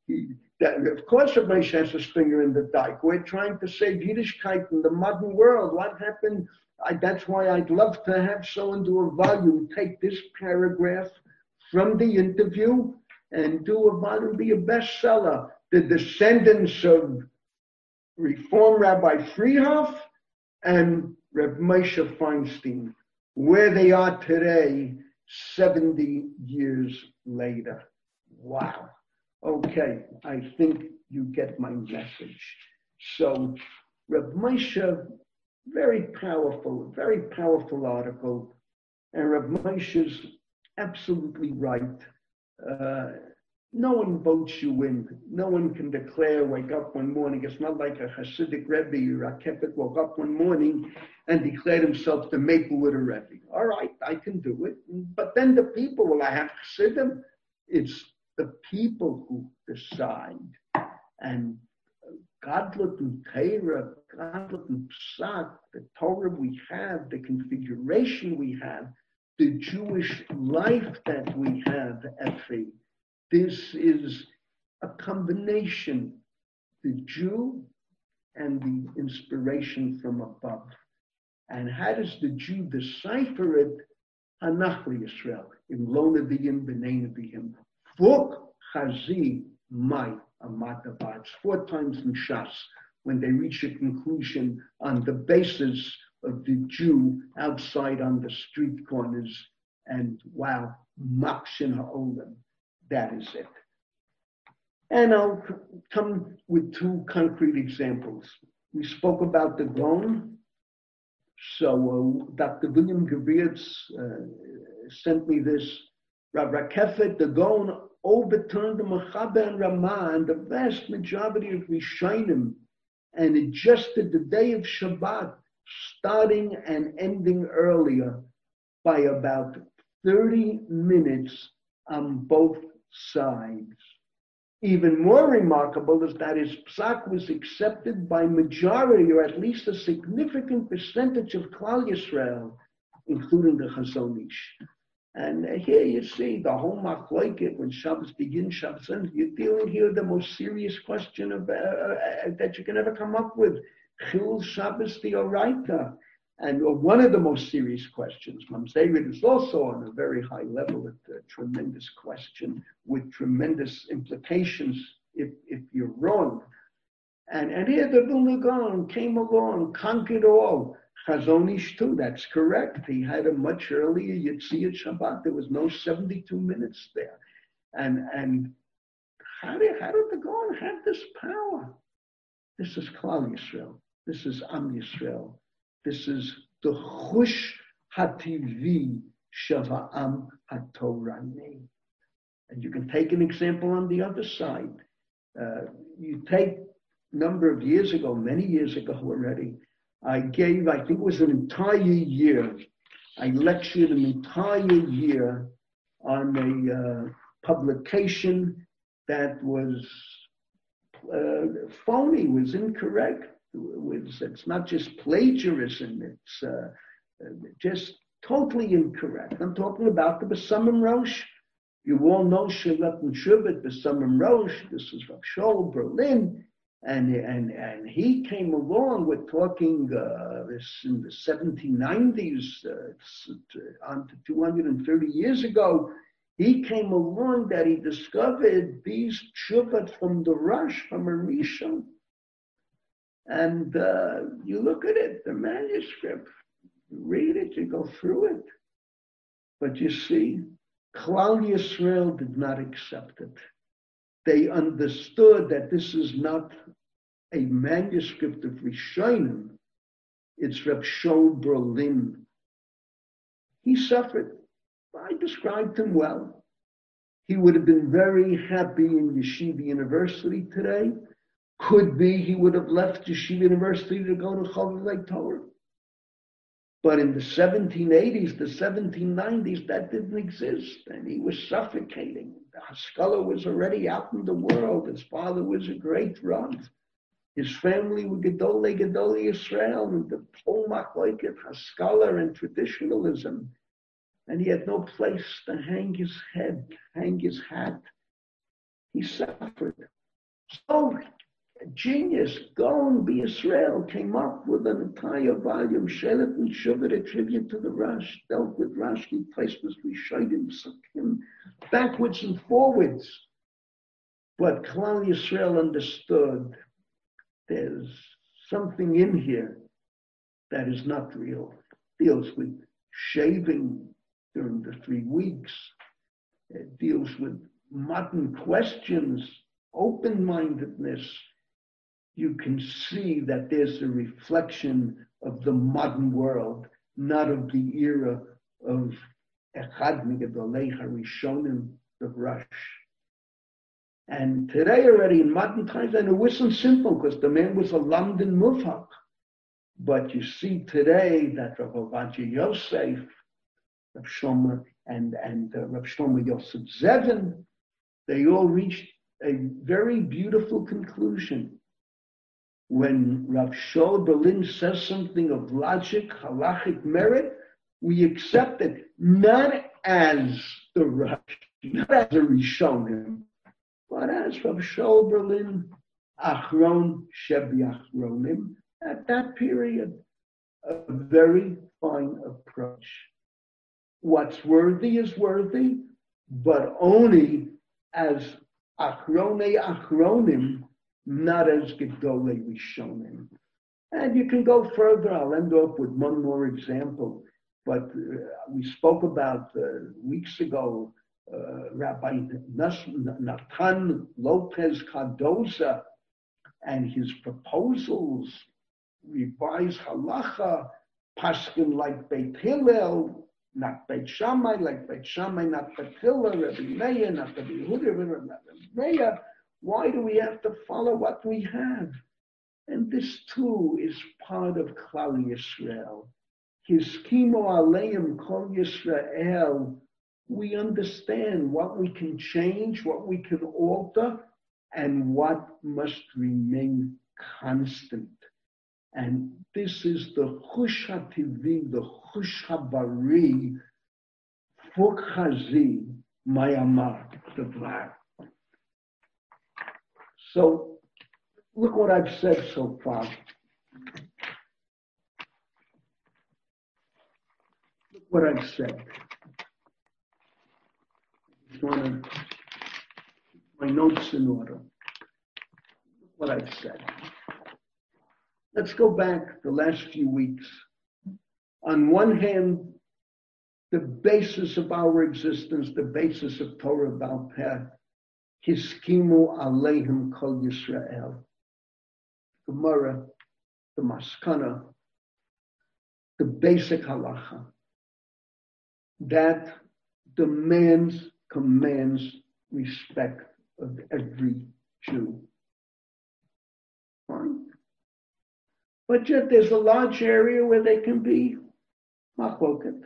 Of course, Reb Moshe has his finger in the dike. We're trying to save Yiddishkeit in the modern world. What happened? That's why I'd love to have someone do a volume, take this paragraph from the interview and do a volume, be a bestseller. The descendants of Reform Rabbi Freehoff and Reb Moshe Feinstein, where they are today, 70 years later. Wow. Okay, I think you get my message. So, Reb Moshe, very powerful article. And Reb Moshe's absolutely right. No one votes you in. No one can declare, wake up one morning. It's not like a Hasidic Rebbe or a Kepet woke up one morning and declared himself the Maplewood Rebbe. All right, I can do it. But then the people, will I have Hasidim? It's the people who decide. And Godlut and Torah, Godlut and Psak, the Torah we have, the configuration we have, the Jewish life that we have, Effie. This is a combination, the Jew and the inspiration from above. And how does the Jew decipher it? Hanach Yisrael, in Lo Nevi'im B'nei Nevi'im. Vuk Chazi Mai Amatava. It's 4 times in Shas when they reach a conclusion on the basis of the Jew outside on the street corners. And wow, Makshin Ha'olam. That is it. And I'll come with 2 concrete examples. We spoke about the Gaon. So Dr. William Gewirtz sent me this. Rav Rakefet, the Gaon overturned the Mechaber and Ramah and the vast majority of Rishonim and adjusted the day of Shabbat, starting and ending earlier by about 30 minutes on both sides. Even more remarkable is that his psak was accepted by majority, or at least a significant percentage of Klal Yisrael, including the Chazon Ish. And here you see the whole machloket when Shabbos begins, Shabbos ends. You're dealing here with the most serious question of, that you can ever come up with. Chil Shabbos D'Oraita. And one of the most serious questions. Mamzerid is also on a very high level, a tremendous question with tremendous implications if you're wrong. And here the Vilna Gaon came along, conquered all. Chazon Ish too, that's correct. He had a much earlier Yitzhak Shabbat. There was no 72 minutes there. And how did the Gaon have this power? This is Klal Yisrael. This is Am Yisrael. This is the Chush HaTivi Shava'am HaTorani. And you can take an example on the other side. You take a number of years ago, many years ago already, I think it was an entire year. I lectured an entire year on a publication that was phony, was incorrect. It's not just plagiarism, it's just totally incorrect. I'm talking about the Besamim Rosh. You all know Shivat and Shuvit, Besamim Rosh. This is Rav Shaul Berlin. And he came along with talking this in the 1790s, on to 230 years ago. He came along that he discovered these tshuvat from the Rosh, from a Rishon. And you look at it, the manuscript, you read it, you go through it. But you see, Klal Yisrael did not accept it. They understood that this is not a manuscript of Rishonim. It's Reb Shaul Berlin. He suffered. I described him well. He would have been very happy in Yeshiva University today. Could be he would have left Yeshiva University to go to Chovevei Torah. But in the 1780s, the 1790s, that didn't exist. And he was suffocating. The Haskalah was already out in the world. His father was a great Rav. His family were Gedolei Yisrael, and the whole machloket, Haskalah and traditionalism. And he had no place to hang his head, hang his hat. He suffered. So, genius, Gaon B'Yisrael came up with an entire volume, Shelet and Shuvit, a tribute to the Rosh, dealt with Rashi, placements, Rishonim, Sukkim, backwards and forwards. But Klal Yisrael understood there's something in here that is not real. It deals with shaving during the 3 weeks. It deals with modern questions, open-mindedness. You can see that there's a reflection of the modern world, not of the era of Echad Migdolei HaRishonim, the Rosh. And today already in modern times, and it wasn't simple because the man was a London Mufak. But you see today that Rav Ovadia Yosef, Rav Shlomo and Rav Shlomo Yosef Zevin, they all reached a very beautiful conclusion. When Rav Shaul Berlin says something of logic, halachic merit, we accept it not as the Rosh, not as a Rishonim, but as Rav Shaul Berlin, Achron Shebi Achronim, at that period, a very fine approach. What's worthy is worthy, but only as Achrone Achronim, not as Gedolei Rishonim. And you can go further. I'll end up with one more example. But we spoke about weeks ago, Rabbi Natan Lopez Cardoza and his proposals, revise halacha, paskin like Beit Hillel, not Beit Shammai, like Beit Shammai, not Beit Hillel, Rabbi Meir, not Rabbi Yehuda, not Rabbi Meir. Why do we have to follow what we have? And this too is part of Klal Yisrael. Hiskimu aleim kol Yisrael. We understand what we can change, what we can alter, and what must remain constant. And this is the chush hativi, the chush habari, fukhazi, mayamar, the Dvar. So, look what I've said so far. Look what I've said. I just want to keep my notes in order. Look what I've said. Let's go back the last few weeks. On one hand, the basis of our existence, the basis of Torah Baal Peh, Hiskimu Aleihim Kol Yisrael. Gemara, the Maskana, the basic halacha, that commands respect of every Jew. Fine. But yet there's a large area where they can be machloket.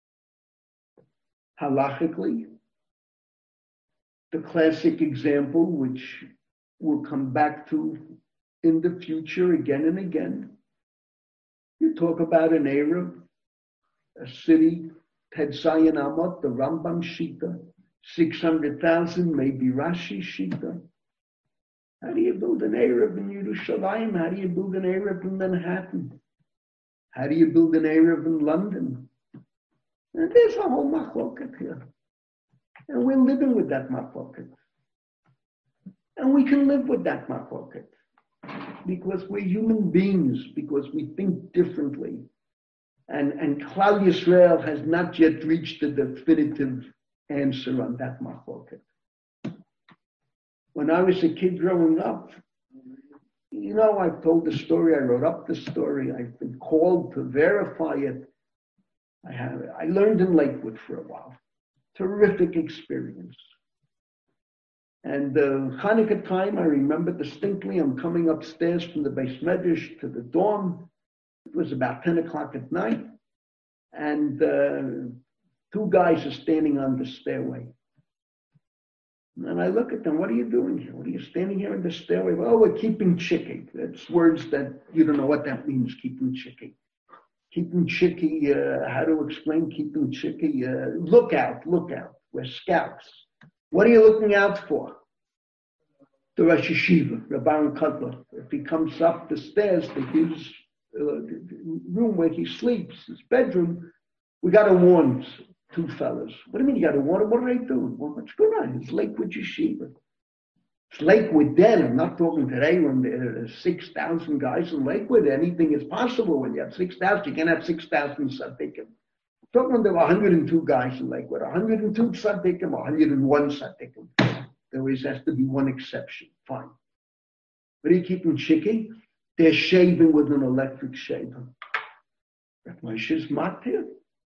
Halachically, the classic example, which we'll come back to in the future again and again, you talk about an Arab, a city, Ted Zion Amot, the Rambam Shita, 600,000, maybe Rashi Shita. How do you build an Arab in Yerushalayim? How do you build an Arab in Manhattan? How do you build an Arab in London? And there's a whole machloket here. And we're living with that machloket. And we can live with that machloket. Because we're human beings, because we think differently. And Klal Yisrael has not yet reached the definitive answer on that machloket. When I was a kid growing up, you know, I've told the story, I wrote up the story, I've been called to verify it. I learned in Lakewood for a while. Terrific experience. And Hanukkah time, I remember distinctly, I'm coming upstairs from the Beis Medrash to the dorm. It was about 10 o'clock at night. And two guys are standing on the stairway. And I look at them, what are you doing here? What are you standing here in the stairway? Oh, we're keeping chicky. That's words that you don't know what that means, keeping chicky. Keeping chicky, how to explain keeping chicky? Look out. We're scouts. What are you looking out for? The Rosh Yeshiva, Rabbi Cutler. If he comes up the stairs to his room where he sleeps, his bedroom, we got to warn two fellas. What do you mean you got to warn them? What are they doing? Well, what's going on? It's Lakewood Yeshiva. It's Lakewood then. I'm not talking today when there are 6,000 guys in Lakewood. Anything is possible when you have 6,000. You can't have 6,000 tzaddikim. Talking when there were 102 guys in Lakewood, 102 tzaddikim, 101 tzaddikim. There always has to be one exception. Fine. What are you keeping chicky? They're shaving with an electric shaver. Rav Moshe's matir.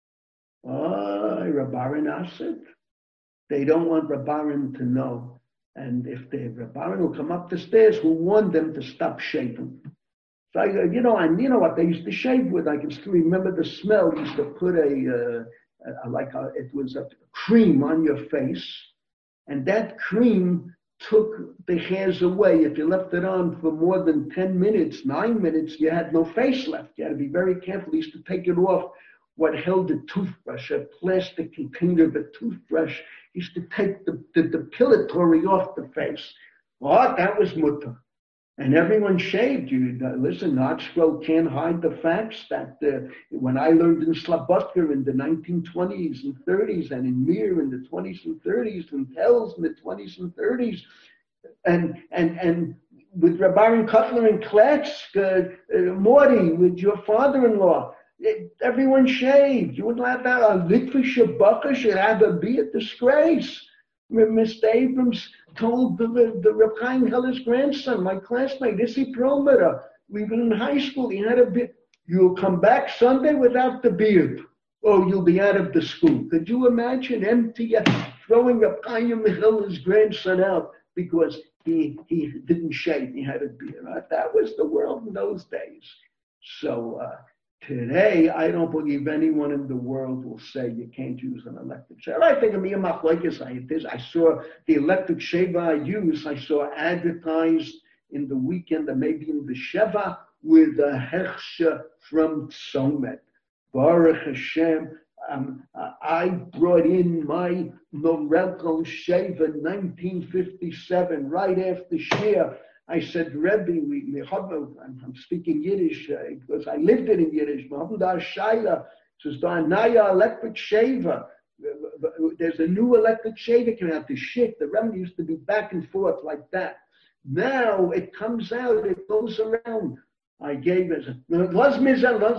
Rabbaran Asid. They don't want Rabbaran to know. And if the Rabbaran will come up the stairs, we'll warn them to stop shaving. So, and you know what they used to shave with? I can still remember the smell. They used to put it was a cream on your face. And that cream took the hairs away. If you left it on for more than 10 minutes, 9 minutes, you had no face left. You had to be very careful. They used to take it off what held the toothbrush, a plastic container of a toothbrush. Used to take the depilatory off the face. What? That was mutter. And everyone shaved. Listen, Knoxville can't hide the facts that when I learned in Slabutker in the 1920s and 30s, and in Mir in the 20s and 30s, and Tells in the 20s and 30s, and with Rabbaran Cutler and Kletsk, Morty, with your father-in-law, everyone shaved. You wouldn't let that. A Litvische Bucker should be a disgrace. Mr. Abrams told the Reb Chaim Heller's grandson, my classmate, Issy Perlmutter, we've been in high school, he had a beard. You'll come back Sunday without the beard. Oh, you'll be out of the school. Could you imagine MTF throwing up Chaim Michal, his grandson, out because he didn't shave, he had a beard? Right? That was the world in those days. So today, I don't believe anyone in the world will say you can't use an electric shaver. I think of me and Machlokes, I saw the electric shaver I use, I saw advertised in the weekend and maybe in the Sheva with a Hechsha from Tzomet. Baruch Hashem, I brought in my Norelco shaver in 1957, right after Shia. I said, Rebbe, I'm speaking Yiddish because I lived it in Yiddish. Shaila says, Naya electric shaver. There's a new electric shaver coming out. The shit, the remedy used to be back and forth like that. Now it comes out, it goes around. I gave it. Let me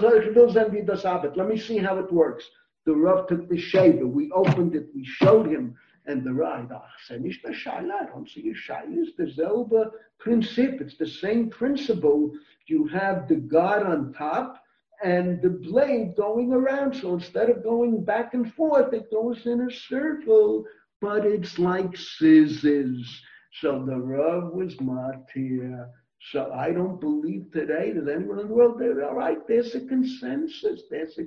see how it works. The Rav took the shaver. We opened it. We showed him. And the Rav said, I don't see a shaila. It's the Zelba principle. It's the same principle. You have the guard on top and the blade going around. So instead of going back and forth, it goes in a circle, but it's like scissors. So the Rav was matir. So I don't believe today that anyone in the world, all right, there's a consensus.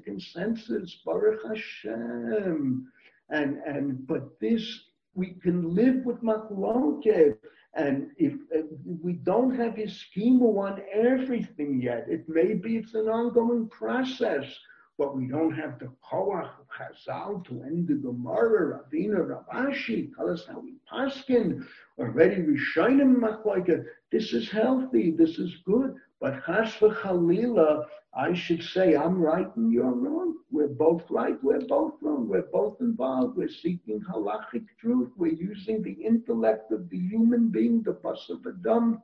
Baruch Hashem. But this, we can live with Machlokes. And if we don't have his schema on everything yet, maybe it's an ongoing process. But we don't have the Koach of Chazal to end the Gemara, Ravina, Rav Ashi, tell us how we paskin, already Rishonim Machlokes. This is healthy, this is good. But Chas v'Chalila, I should say, I'm right and you're wrong. We're both right, we're both wrong, we're both involved. We're seeking halachic truth. We're using the intellect of the human being, the bus of Adam.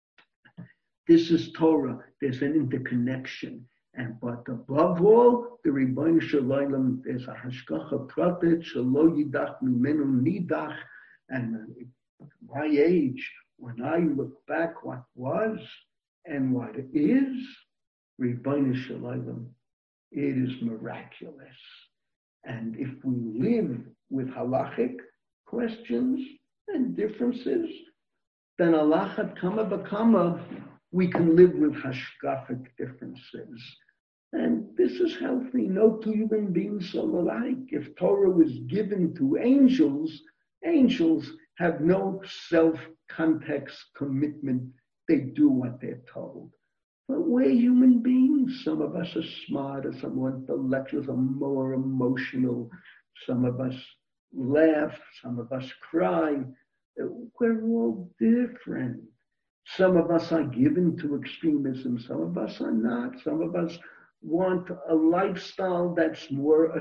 This is Torah. There's an interconnection. But above all, the Rebbeinu Shalom, there's a hashgacha pratit, shelo yidach mimenu nidach. And at my age, when I look back what was and what is, Rebbeinu Shalom, it is miraculous. And if we live with halachic questions and differences, then alachat kama b'kama, we can live with hashkafic differences. And this is healthy. No two human beings are alike. If Torah was given to angels, angels have no self-context commitment. They do what they're told. But we're human beings. Some of us are smarter, some are intellectual, some more emotional. Some of us laugh, some of us cry. We're all different. Some of us are given to extremism. Some of us are not. Some of us want a lifestyle that's more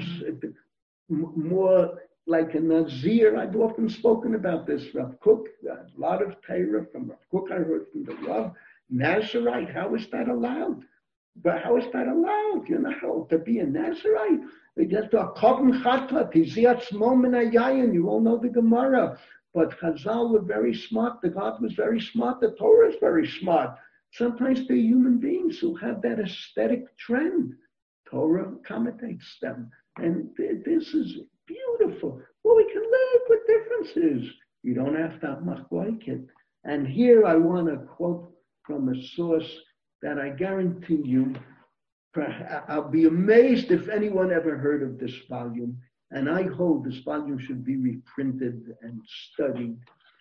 like a Nazir. I've often spoken about this. Rav Kook, a lot of Torah from Rav Kook I heard from the Rav. Nazirite, how is that allowed? But how is that allowed? You know, to be a Nazirite? You have to a Korban Chatla, Tiziat's moment Ayayin. You all know the Gemara. But Chazal were very smart. The God was very smart. The Torah is very smart. Sometimes they're human beings who have that aesthetic trend. Torah accommodates them. And this is beautiful. Well, we can live with differences. You don't have to have Machlokes. And here I want to quote from a source that I guarantee you, I'll be amazed if anyone ever heard of this volume. And I hold this volume should be reprinted and studied.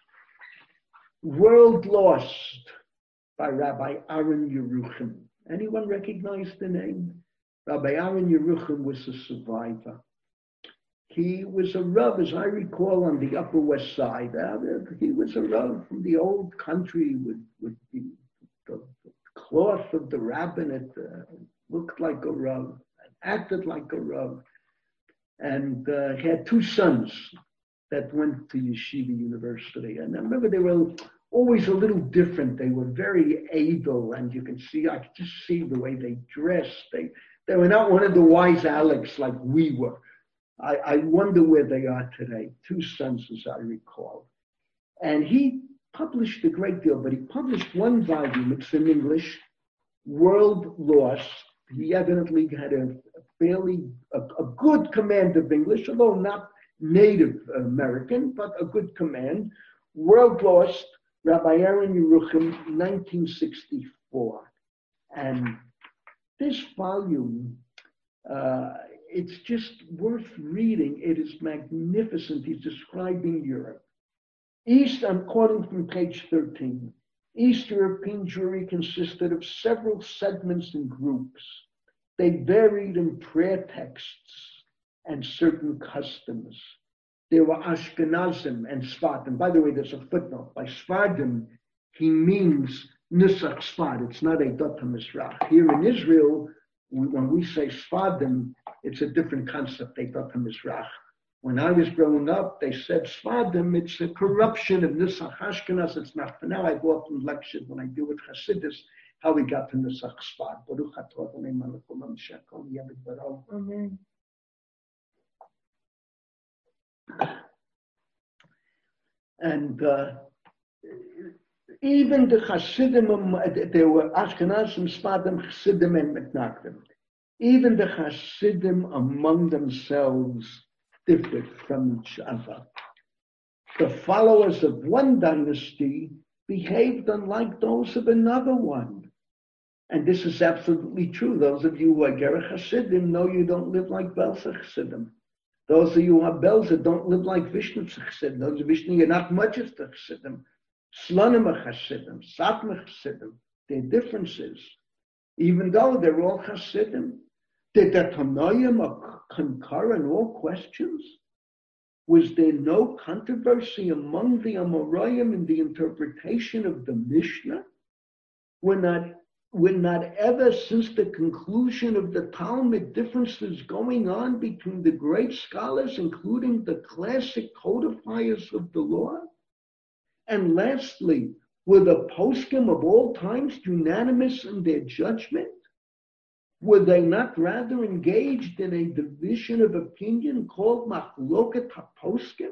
World Lost by Rabbi Aaron Yeruchim. Anyone recognize the name? Rabbi Aaron Yeruchim was a survivor. He was a Rav, as I recall, on the Upper West Side. He was a Rav from the old country with the cloth of the rabbinate. Looked like a Rav, acted like a Rav. And he had two sons that went to Yeshiva University. And I remember they were always a little different. They were very able, and you can see, I could just see the way they dressed. They were not one of the wise Alex like we were. I wonder where they are today. Two sons, as I recall. And he published a great deal, but he published one volume, it's in English, World Lost. He evidently had a a good command of English, although not native American, but a good command. World Lost, Rabbi Aaron Yeruchim, 1964. And this volume, it's just worth reading. It is magnificent. He's describing Europe. I'm quoting from page 13. East European Jewry consisted of several segments and groups. They varied in prayer texts and certain customs. There were Ashkenazim and Sfardim. By the way, there's a footnote. By Sfardim, he means Nusach Sfard. It's not a Dot HaMizrach. Here in Israel, when we say Sfardim, it's a different concept, a Dot HaMizrach. When I was growing up, they said Sfardim, it's a corruption of Nusach Ashkenaz. It's not. For now, I've often lectured when I do with Hasidus how we got to Nusach Sfard. Baruch atah Adonai Melech Olam Shekom Yeved Baro. Amen. And even the Hasidim, there were Ashkenazim, Sfardim, Hasidim, and Metnagdim. Even the Hasidim among themselves differed from each other. The followers of one dynasty behaved unlike those of another one. And this is absolutely true. Those of you who are Gerech Hasidim know you don't live like Belzer Hasidim. Those of you who are Belzer don't live like Vishnu Hasidim. Those of Vishnu, you're not much of the Hasidim. Slonim Hasidim, Satmar Hasidim. There are differences. Even though they're all Hasidim. Did the Tanoim concur in all questions? Was there no controversy among the Amoraim in the interpretation of the Mishnah? Were not ever since the conclusion of the Talmud differences going on between the great scholars, including the classic codifiers of the law? And lastly, were the poskim of all times unanimous in their judgment? Were they not rather engaged in a division of opinion called machloket haposkim?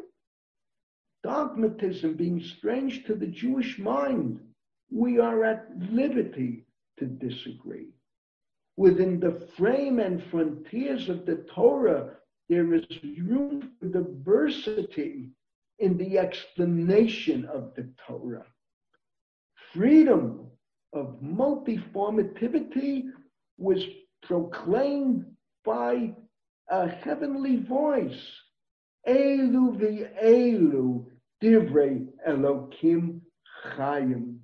Dogmatism being strange to the Jewish mind, we are at liberty to disagree. Within the frame and frontiers of the Torah, there is room for diversity in the explanation of the Torah. Freedom of multiformativity was proclaimed by a heavenly voice. Elu v'elu divrei Elokim chayim.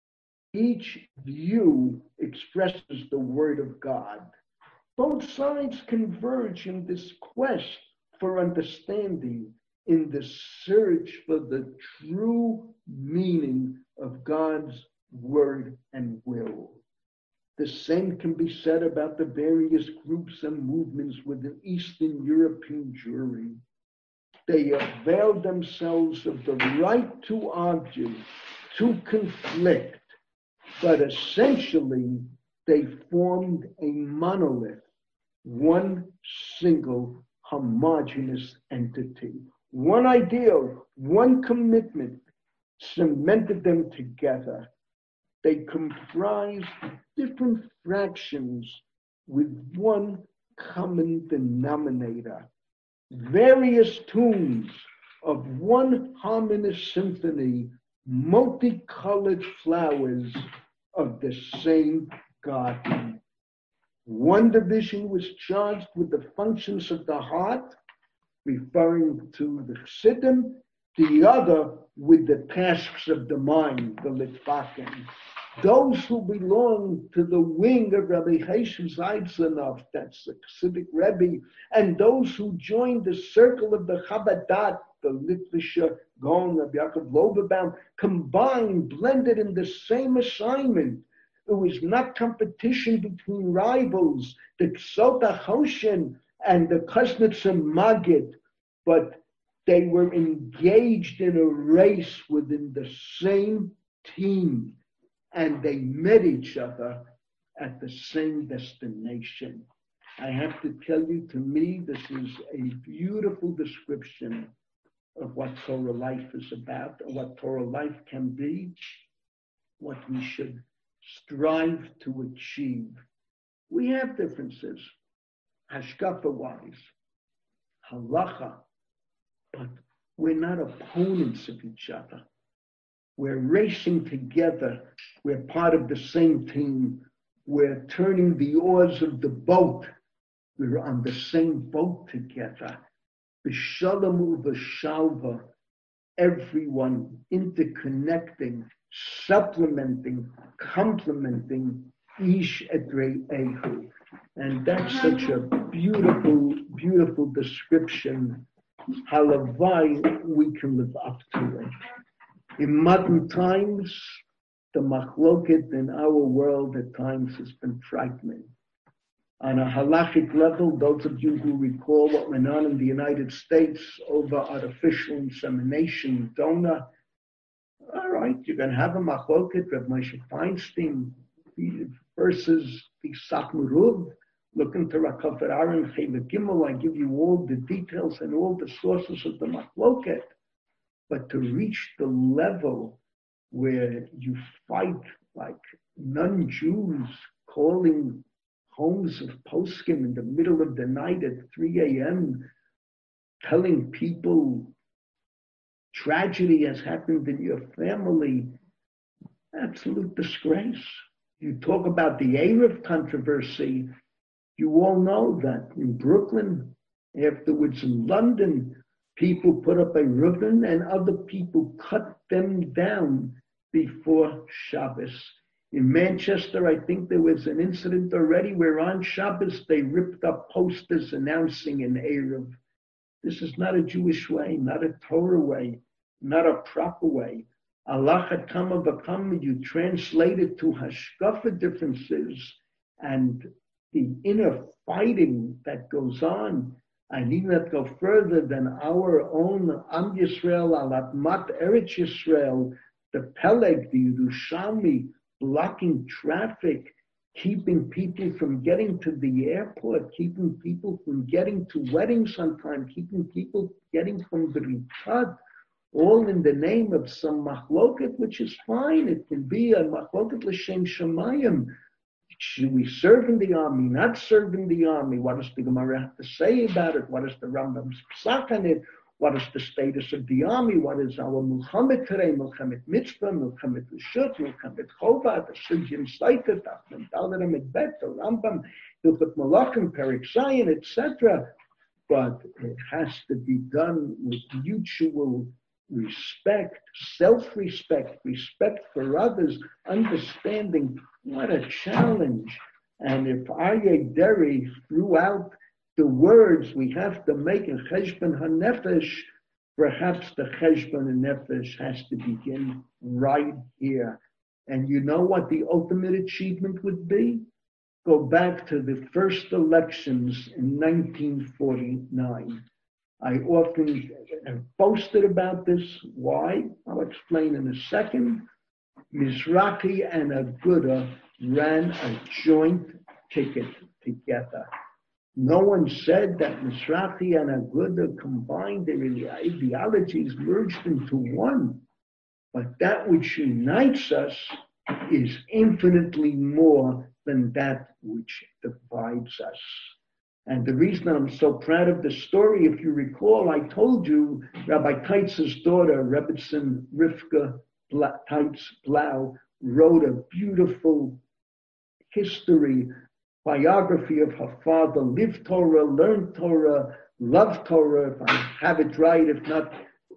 Each view expresses the word of God. Both sides converge in this quest for understanding, in the search for the true meaning of God's word and will. The same can be said about the various groups and movements within Eastern European Jewry. They availed themselves of the right to argue, to conflict, but essentially they formed a monolith, one single homogeneous entity. One ideal, one commitment cemented them together. They comprised different fractions with one common denominator. Various tunes of one harmonious symphony, multicolored flowers of the same garden. One division was charged with the functions of the heart, referring to the Chassidim, the other with the tasks of the mind, the Litvakim. Those who belong to the wing of Rabbi Chesed Zaitzenov, that's the Chassidic Rebbe, and those who joined the circle of the Chabad, the Litvische Gaon of Yaakov Loberbaum, combined, blended in the same assignment. It was not competition between rivals, the Ksota Choshen and the Kuznetsa Magid, but they were engaged in a race within the same team, and they met each other at the same destination. I have to tell you, to me, this is a beautiful description of what Torah life is about, and what Torah life can be, what we should strive to achieve. We have differences. hashkafa-wise, halacha, but we're not opponents of each other. We're racing together. We're part of the same team. We're turning the oars of the boat. We're on the same boat together. B'shalom u'b'shalva, everyone interconnecting, supplementing, complementing ish et re'ehu. And that's such a beautiful, beautiful description. Halavai, we can live up to it. In modern times, the machloket in our world at times has been frightening. On a halachic level, those of you who recall what went on in the United States over artificial insemination donor, all right, you're going to have a machloket, Rav Moshe Feinstein versus the Sachmuruv. Look into Rakav Aaron, Chayva Gimel, I give you all the details and all the sources of the machloket. But to reach the level where you fight like non-Jews calling homes of poskim in the middle of the night at 3 a.m., telling people tragedy has happened in your family, absolute disgrace. You talk about the Erev controversy, you all know that in Brooklyn, afterwards in London, people put up a ribbon and other people cut them down before Shabbos. In Manchester, I think there was an incident already where on Shabbos they ripped up posters announcing an Erev. This is not a Jewish way, not a Torah way, not a proper way. Allah kama v'kama, you translate it to hashkafa differences and the inner fighting that goes on. I need not go further than our own Am Yisrael, Al-Admat Eretz Yisrael, the Peleg, the Yerushalmi, blocking traffic, keeping people from getting to the airport, keeping people from getting to weddings on time, keeping people getting from the Richad, all in the name of some machloket, which is fine. It can be a machloket l'shem shamayim. Should we serve in the army, not serve in the army? What does the Gemara have to say about it? What is the Rambam's psak on it? What is the status of the army? What is our Muhammad today? Muhammad mitzvah, Muhammad reshut, Muhammad chova, the Sugyan Saita, Tafman Talmud Bet, the Rambam, Hilchot Malachim, Perik Zion, etc. But it has to be done with mutual respect, self-respect, respect for others, understanding what a challenge. And if Aryeh Deri threw out the words we have to make in Cheshbon HaNefesh, perhaps the Cheshbon HaNefesh has to begin right here. And you know what the ultimate achievement would be? Go back to the first elections in 1949. I often have boasted about this. Why? I'll explain in a second. Mizrahi and Aguda ran a joint ticket together. No one said that Mizrahi and Aguda combined their ideologies, merged into one. But that which unites us is infinitely more than that which divides us. And the reason I'm so proud of this story, if you recall, I told you Rabbi Teitz's daughter, Rebbetzin Rivka Teitz Blau, wrote a beautiful history, biography of her father, lived Torah, learned Torah, loved Torah, if I have it right, if not,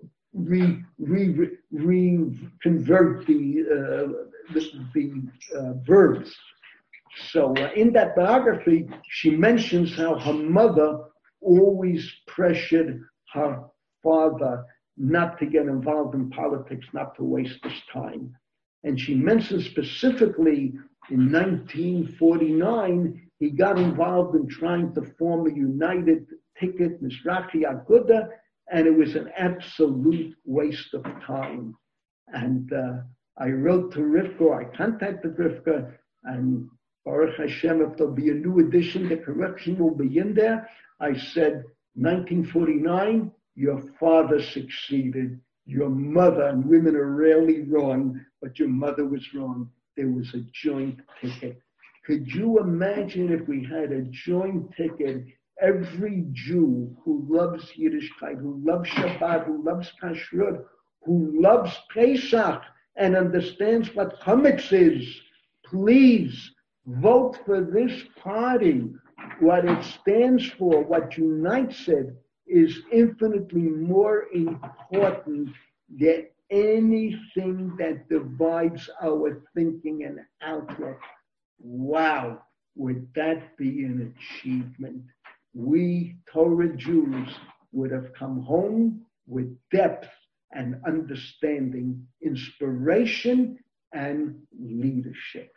convert the verbs. So in that biography, she mentions how her mother always pressured her father not to get involved in politics, not to waste his time. And she mentions specifically in 1949, he got involved in trying to form a united ticket, Mizrahi Aguda, and it was an absolute waste of time. And I wrote to Rivka, I contacted Rivka, and Baruch Hashem, if there'll be a new edition, the correction will be in there. I said, 1949, your father succeeded. Your mother, and women are rarely wrong, but your mother was wrong. There was a joint ticket. Could you imagine if we had a joint ticket every Jew who loves Yiddishkeit, who loves Shabbat, who loves Kashrut, who loves Pesach, and understands what chametz is, please vote for this party. What it stands for, what unites it, is infinitely more important than anything that divides our thinking and outlook. Wow, would that be an achievement? We Torah Jews would have come home with depth and understanding, inspiration and leadership.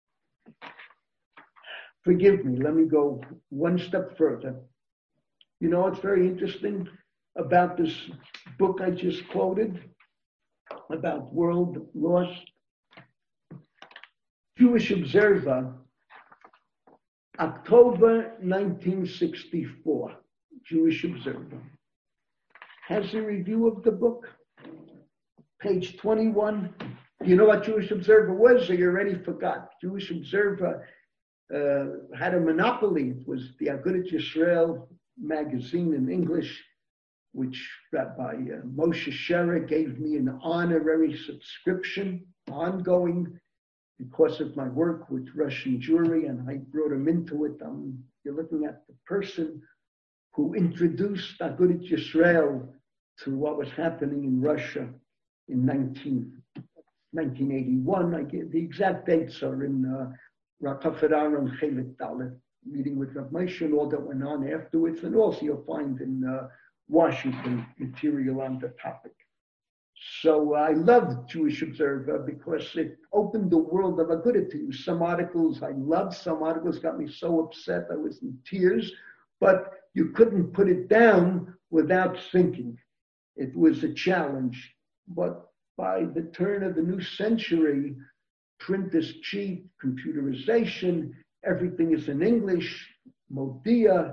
Forgive me, let me go one step further. You know what's very interesting about this book I just quoted, about world lost? Jewish Observer, October 1964, Jewish Observer, has a review of the book. Page 21. Do you know what Jewish Observer was, or you already forgot? Jewish Observer had a monopoly. It was the Agudat Yisrael magazine in English, which Rabbi Moshe Sherer gave me an honorary subscription, ongoing, because of my work with Russian Jewry, and I brought him into it. You're looking at the person who introduced Agudat Yisrael to what was happening in Russia in 1981. The exact dates are in Rakafet Aram Chelik Dalet, meeting with Rav Moshe and all that went on afterwards, and also you'll find in Washington material on the topic. So I loved Jewish Observer because it opened the world of Agudat to you. Some articles I loved, some articles got me so upset I was in tears, but you couldn't put it down without thinking. It was a challenge. But by the turn of the new century, print is cheap, computerization, everything is in English, Modia,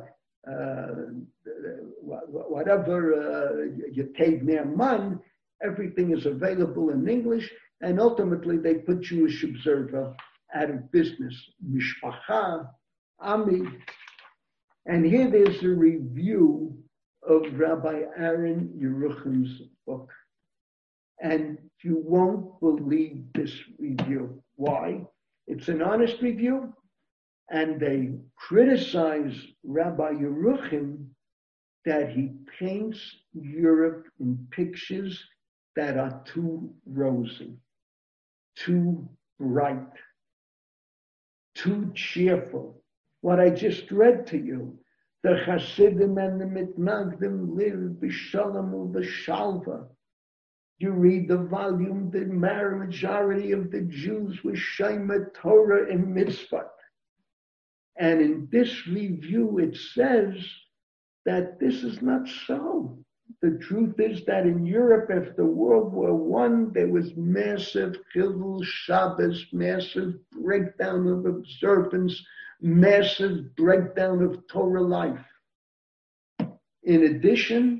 whatever, Yatev Ne'eman, everything is available in English, and ultimately they put Jewish Observer out of business. Mishpacha, Ami. And here there's a review of Rabbi Aaron Yeruchim's book. And you won't believe this review. Why? It's an honest review, and they criticize Rabbi Yeruchim that he paints Europe in pictures that are too rosy, too bright, too cheerful. What I just read to you, the Hasidim and the Mitnagdim live b'shalom u'b'shalva. You read the volume, the majority of the Jews were Shema Torah and Mitzvah. And in this review, it says that this is not so. The truth is that in Europe, after World War I, there was massive Chilul Shabbos, massive breakdown of observance, massive breakdown of Torah life. In addition,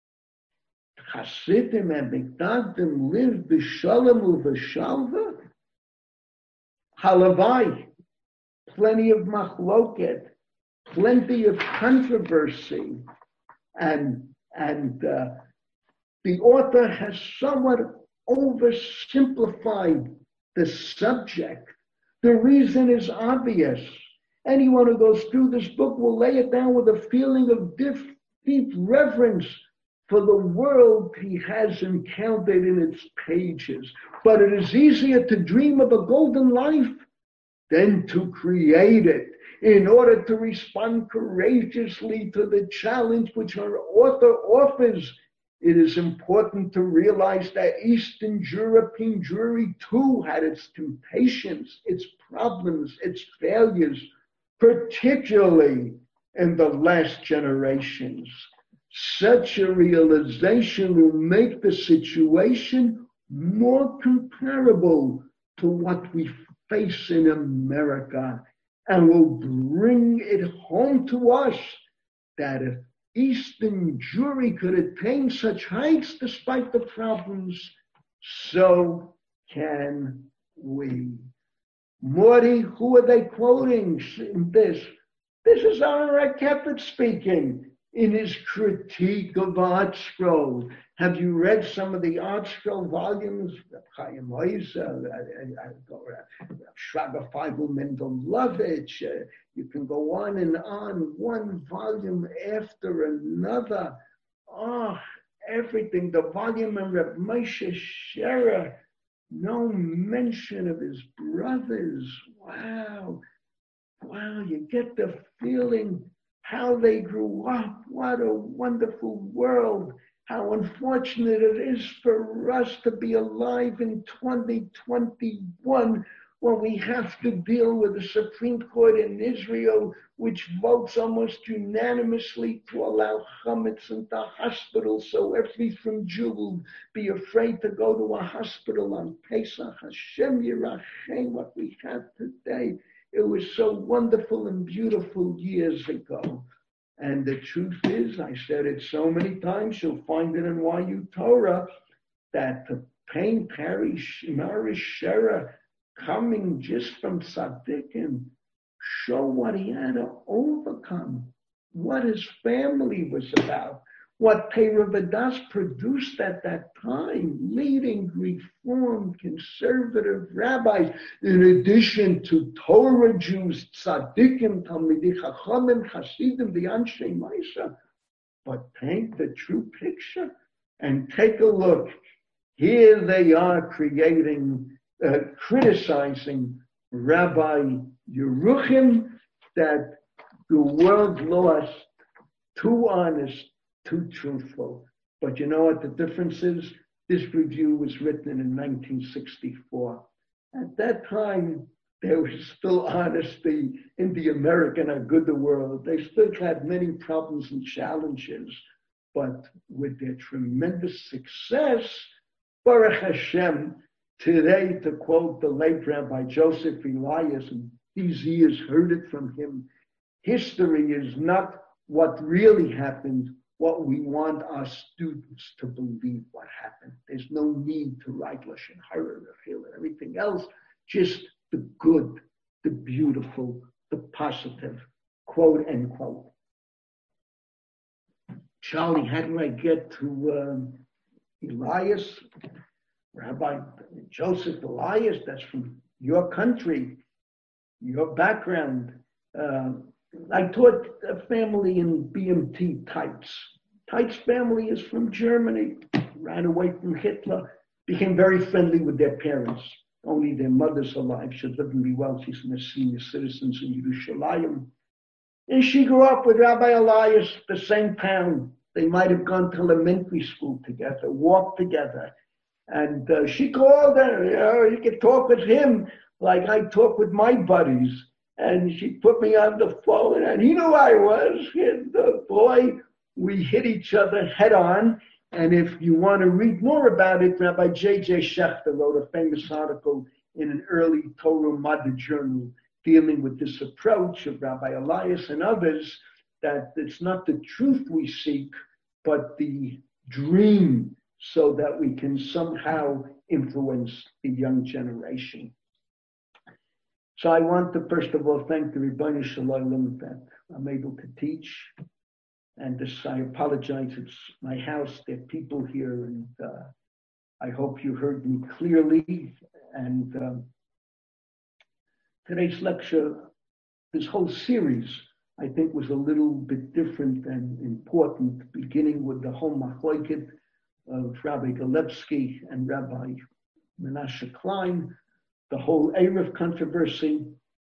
Hasidim and Mitnagdim live b'shalom u'b'shalva. Halavai, plenty of machloket, plenty of controversy, and the author has somewhat oversimplified the subject. The reason is obvious. Anyone who goes through this book will lay it down with a feeling of deep reverence for the world he has encountered in its pages. But it is easier to dream of a golden life than to create it. In order to respond courageously to the challenge which our author offers, it is important to realize that Eastern European Jewry too had its temptations, its problems, its failures, particularly in the last generations. Such a realization will make the situation more comparable to what we face in America, and will bring it home to us that if Eastern Jewry could attain such heights despite the problems, so can we. Morty, who are they quoting in this? This is Aaron Kepler speaking in his critique of Art Scroll. Have you read some of the Art Scroll volumes? Chaim Oizer, Shraga Feigl Mendelovich. You can go on and on, one volume after another. Oh, everything. The volume on Reb Moshe Sherer. No mention of his brothers. Wow. Wow, you get the feeling how they grew up. What a wonderful world. How unfortunate it is for us to be alive in 2021 when we have to deal with the Supreme Court in Israel, which votes almost unanimously to allow chametz into hospitals, so every from Jew will be afraid to go to a hospital on Pesach. Hashem Yirachem, what we have today. It was so wonderful and beautiful years ago. And the truth is, I said it so many times, you'll find it in YU Torah, that the pain Marish Sherer coming just from Tzaddikim show what he had to overcome, what his family was about, what Torah Vodaas produced at that time, leading Reform conservative rabbis, in addition to Torah Jews, Tzaddikim, Talmidei Chachamim, Hasidim, the Anshe Ma'aseh. But paint the true picture and take a look. Here they are criticizing Rabbi Yeruchim, that the world lost too honest, too truthful. But you know what the difference is? This review was written in 1964. At that time, there was still honesty in the American how good the world. They still had many problems and challenges, but with their tremendous success, Baruch Hashem, today, to quote the late Rabbi Joseph Elias, and these years heard it from him, history is not what really happened, what we want our students to believe what happened. There's no need to write Lashon Hara, Rachel, and everything else, just the good, the beautiful, the positive, quote, end quote. Charlie, how do I get to Elias? Rabbi Joseph Elias, that's from your country, your background. I taught a family in BMT Teitz. Teitz family is from Germany, ran away from Hitler, became very friendly with their parents. Only their mother's alive. She lived and be well. She's one of the senior citizens in Yerushalayim. And she grew up with Rabbi Elias, the same town. They might have gone to elementary school together, walked together. And she called her, you could talk with him like I talk with my buddies. And she put me on the phone, and he knew I was. And boy, we hit each other head on. And if you want to read more about it, Rabbi J.J. Schechter wrote a famous article in an early Torah Madda journal dealing with this approach of Rabbi Elias and others, that it's not the truth we seek, but the dream, so that we can somehow influence the young generation. So I want to first of all thank the Ribono Shel Olam that I'm able to teach. And this, I apologize, it's my house, there are people here, and I hope you heard me clearly. And today's lecture, this whole series, I think was a little bit different and important, beginning with the whole machloket of Rabbi Golevsky and Rabbi Menashe Klein, the whole Erev controversy.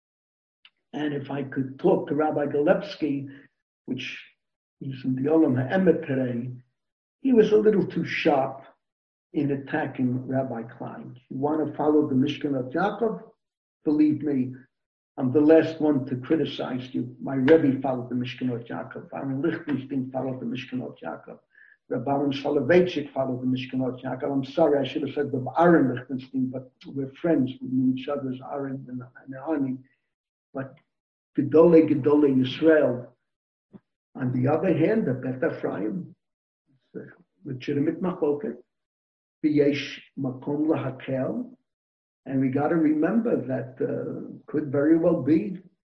And if I could talk to Rabbi Golevsky, which he's in the Olam HaEmet today, he was a little too sharp in attacking Rabbi Klein. You want to follow the Mishkanot Yaakov? Believe me, I'm the last one to criticize you. My Rebbe followed the Mishkanot Yaakov. Aaron Lichtenstein followed the Mishkanot Yaakov. Rabbi Soloveitchik followed the Mishkanot Yaakov. I'm sorry, I should have said the Aaron Lichtenstein, but we're friends. We knew each other as Aaron and Ani. But Gedolei Yisrael. On the other hand, the Bet Ephraim, legitimate machloket, v'yesh makom lahakel, and we got to remember that could very well be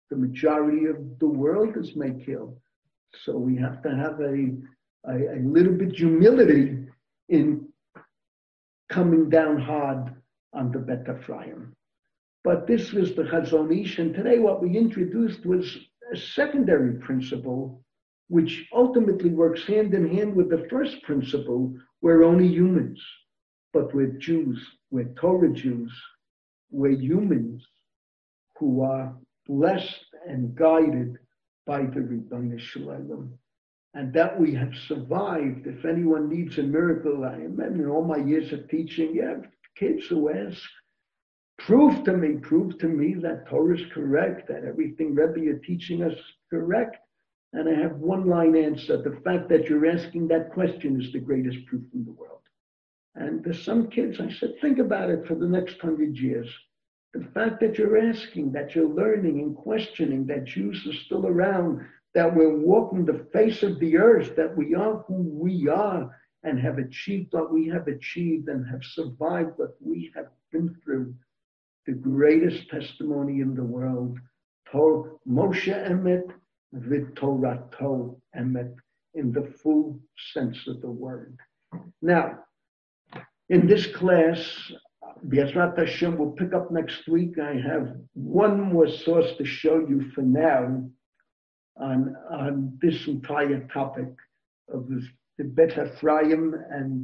The majority of the world is Mekil. So we have to have a little bit humility in coming down hard on the Bet Ephraim. But this was the Chazon Ish, and today what we introduced was a secondary principle, which ultimately works hand in hand with the first principle. We're only humans, but we're Jews, we're Torah Jews, we're humans who are blessed and guided by the Ribono Shel Olam. And that we have survived. If anyone needs a miracle, I remember in all my years of teaching, you have kids who ask, prove to me that Torah is correct, that everything Rebbe you're teaching us is correct. And I have one line answer. The fact that you're asking that question is the greatest proof in the world. And to some kids, I said, think about it for the next 100 years. The fact that you're asking, that you're learning and questioning, that Jews are still around, that we're walking the face of the earth, that we are who we are and have achieved what we have achieved and have survived what we have been through. The greatest testimony in the world, Moshe Emet v'Torato Emet, in the full sense of the word. Now, in this class, B'ezrat Hashem, we'll pick up next week. I have one more source to show you for now on this entire topic of the Bet Ephraim and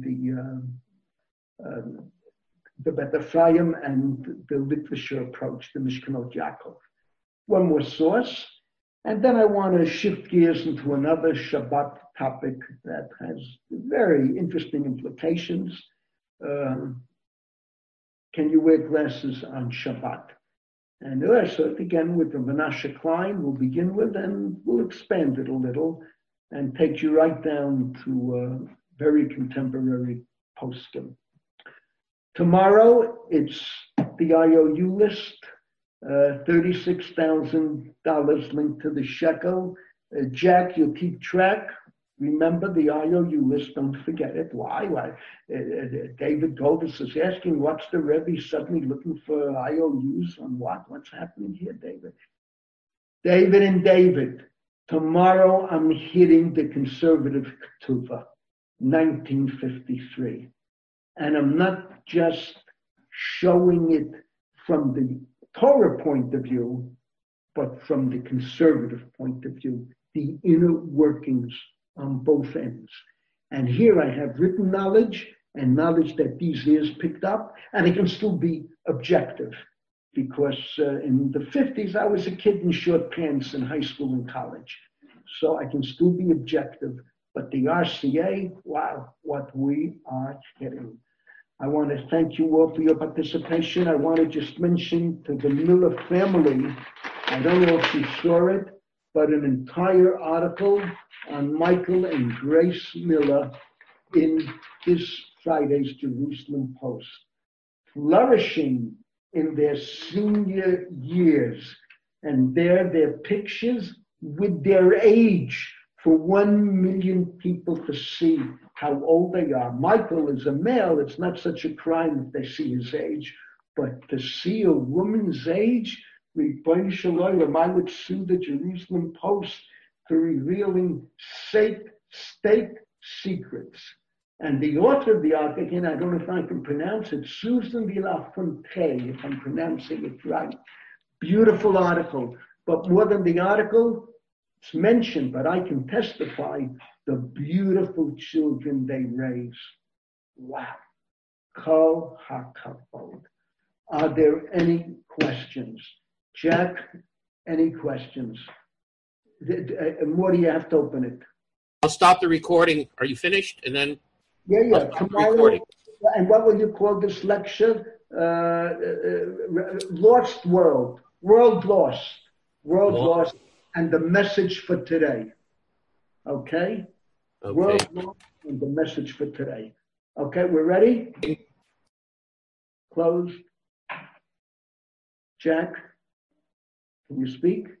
the Bet Ephraim and the Litvisher approach, the Mishkanot Yaakov. One more source. And then I want to shift gears into another Shabbat topic that has very interesting implications. Can you wear glasses on Shabbat? And so again, with the Menashe Klein, we'll begin with, and we'll expand it a little and take you right down to very contemporary poskim. Tomorrow, it's the IOU list, $36,000 linked to the shekel. Jack, you'll keep track. Remember the IOU list, don't forget it. Why? David Goldis is asking, what's the Rebbe suddenly looking for IOUs on what? What's happening here, David? David, tomorrow I'm hitting the conservative Ketuvah, 1953. And I'm not just showing it from the Torah point of view, but from the conservative point of view, the inner workings on both ends. And here I have written knowledge and knowledge that these ears picked up, and it can still be objective because in the 50s I was a kid in short pants in high school and college. So I can still be objective, but the RCA, wow, what we are hitting. I want to thank you all for your participation. I want to just mention to the Miller family, I don't know if you saw it, but an entire article on Michael and Grace Miller in this Friday's Jerusalem Post. Flourishing in their senior years. And there, their pictures with their age for 1 million people to see how old they are. Michael is a male. It's not such a crime if they see his age. But to see a woman's age, Ribono Shel Olam, I would sue the Jerusalem Post for revealing state secrets. And the author of the article, again, I don't know if I can pronounce it, Susan de la Fontaine, if I'm pronouncing it right. Beautiful article. But more than the article, it's mentioned, but I can testify the beautiful children they raise. Wow. Kol hakavod. Are there any questions? Jack, any questions? Morty, you have to open it. I'll stop the recording. Are you finished? And then Yeah. Tomorrow, and what will you call this lecture? Lost World. World Lost, and the message for today. Okay? World Lost and the message for today. Okay, we're ready? Closed. Jack, can you speak?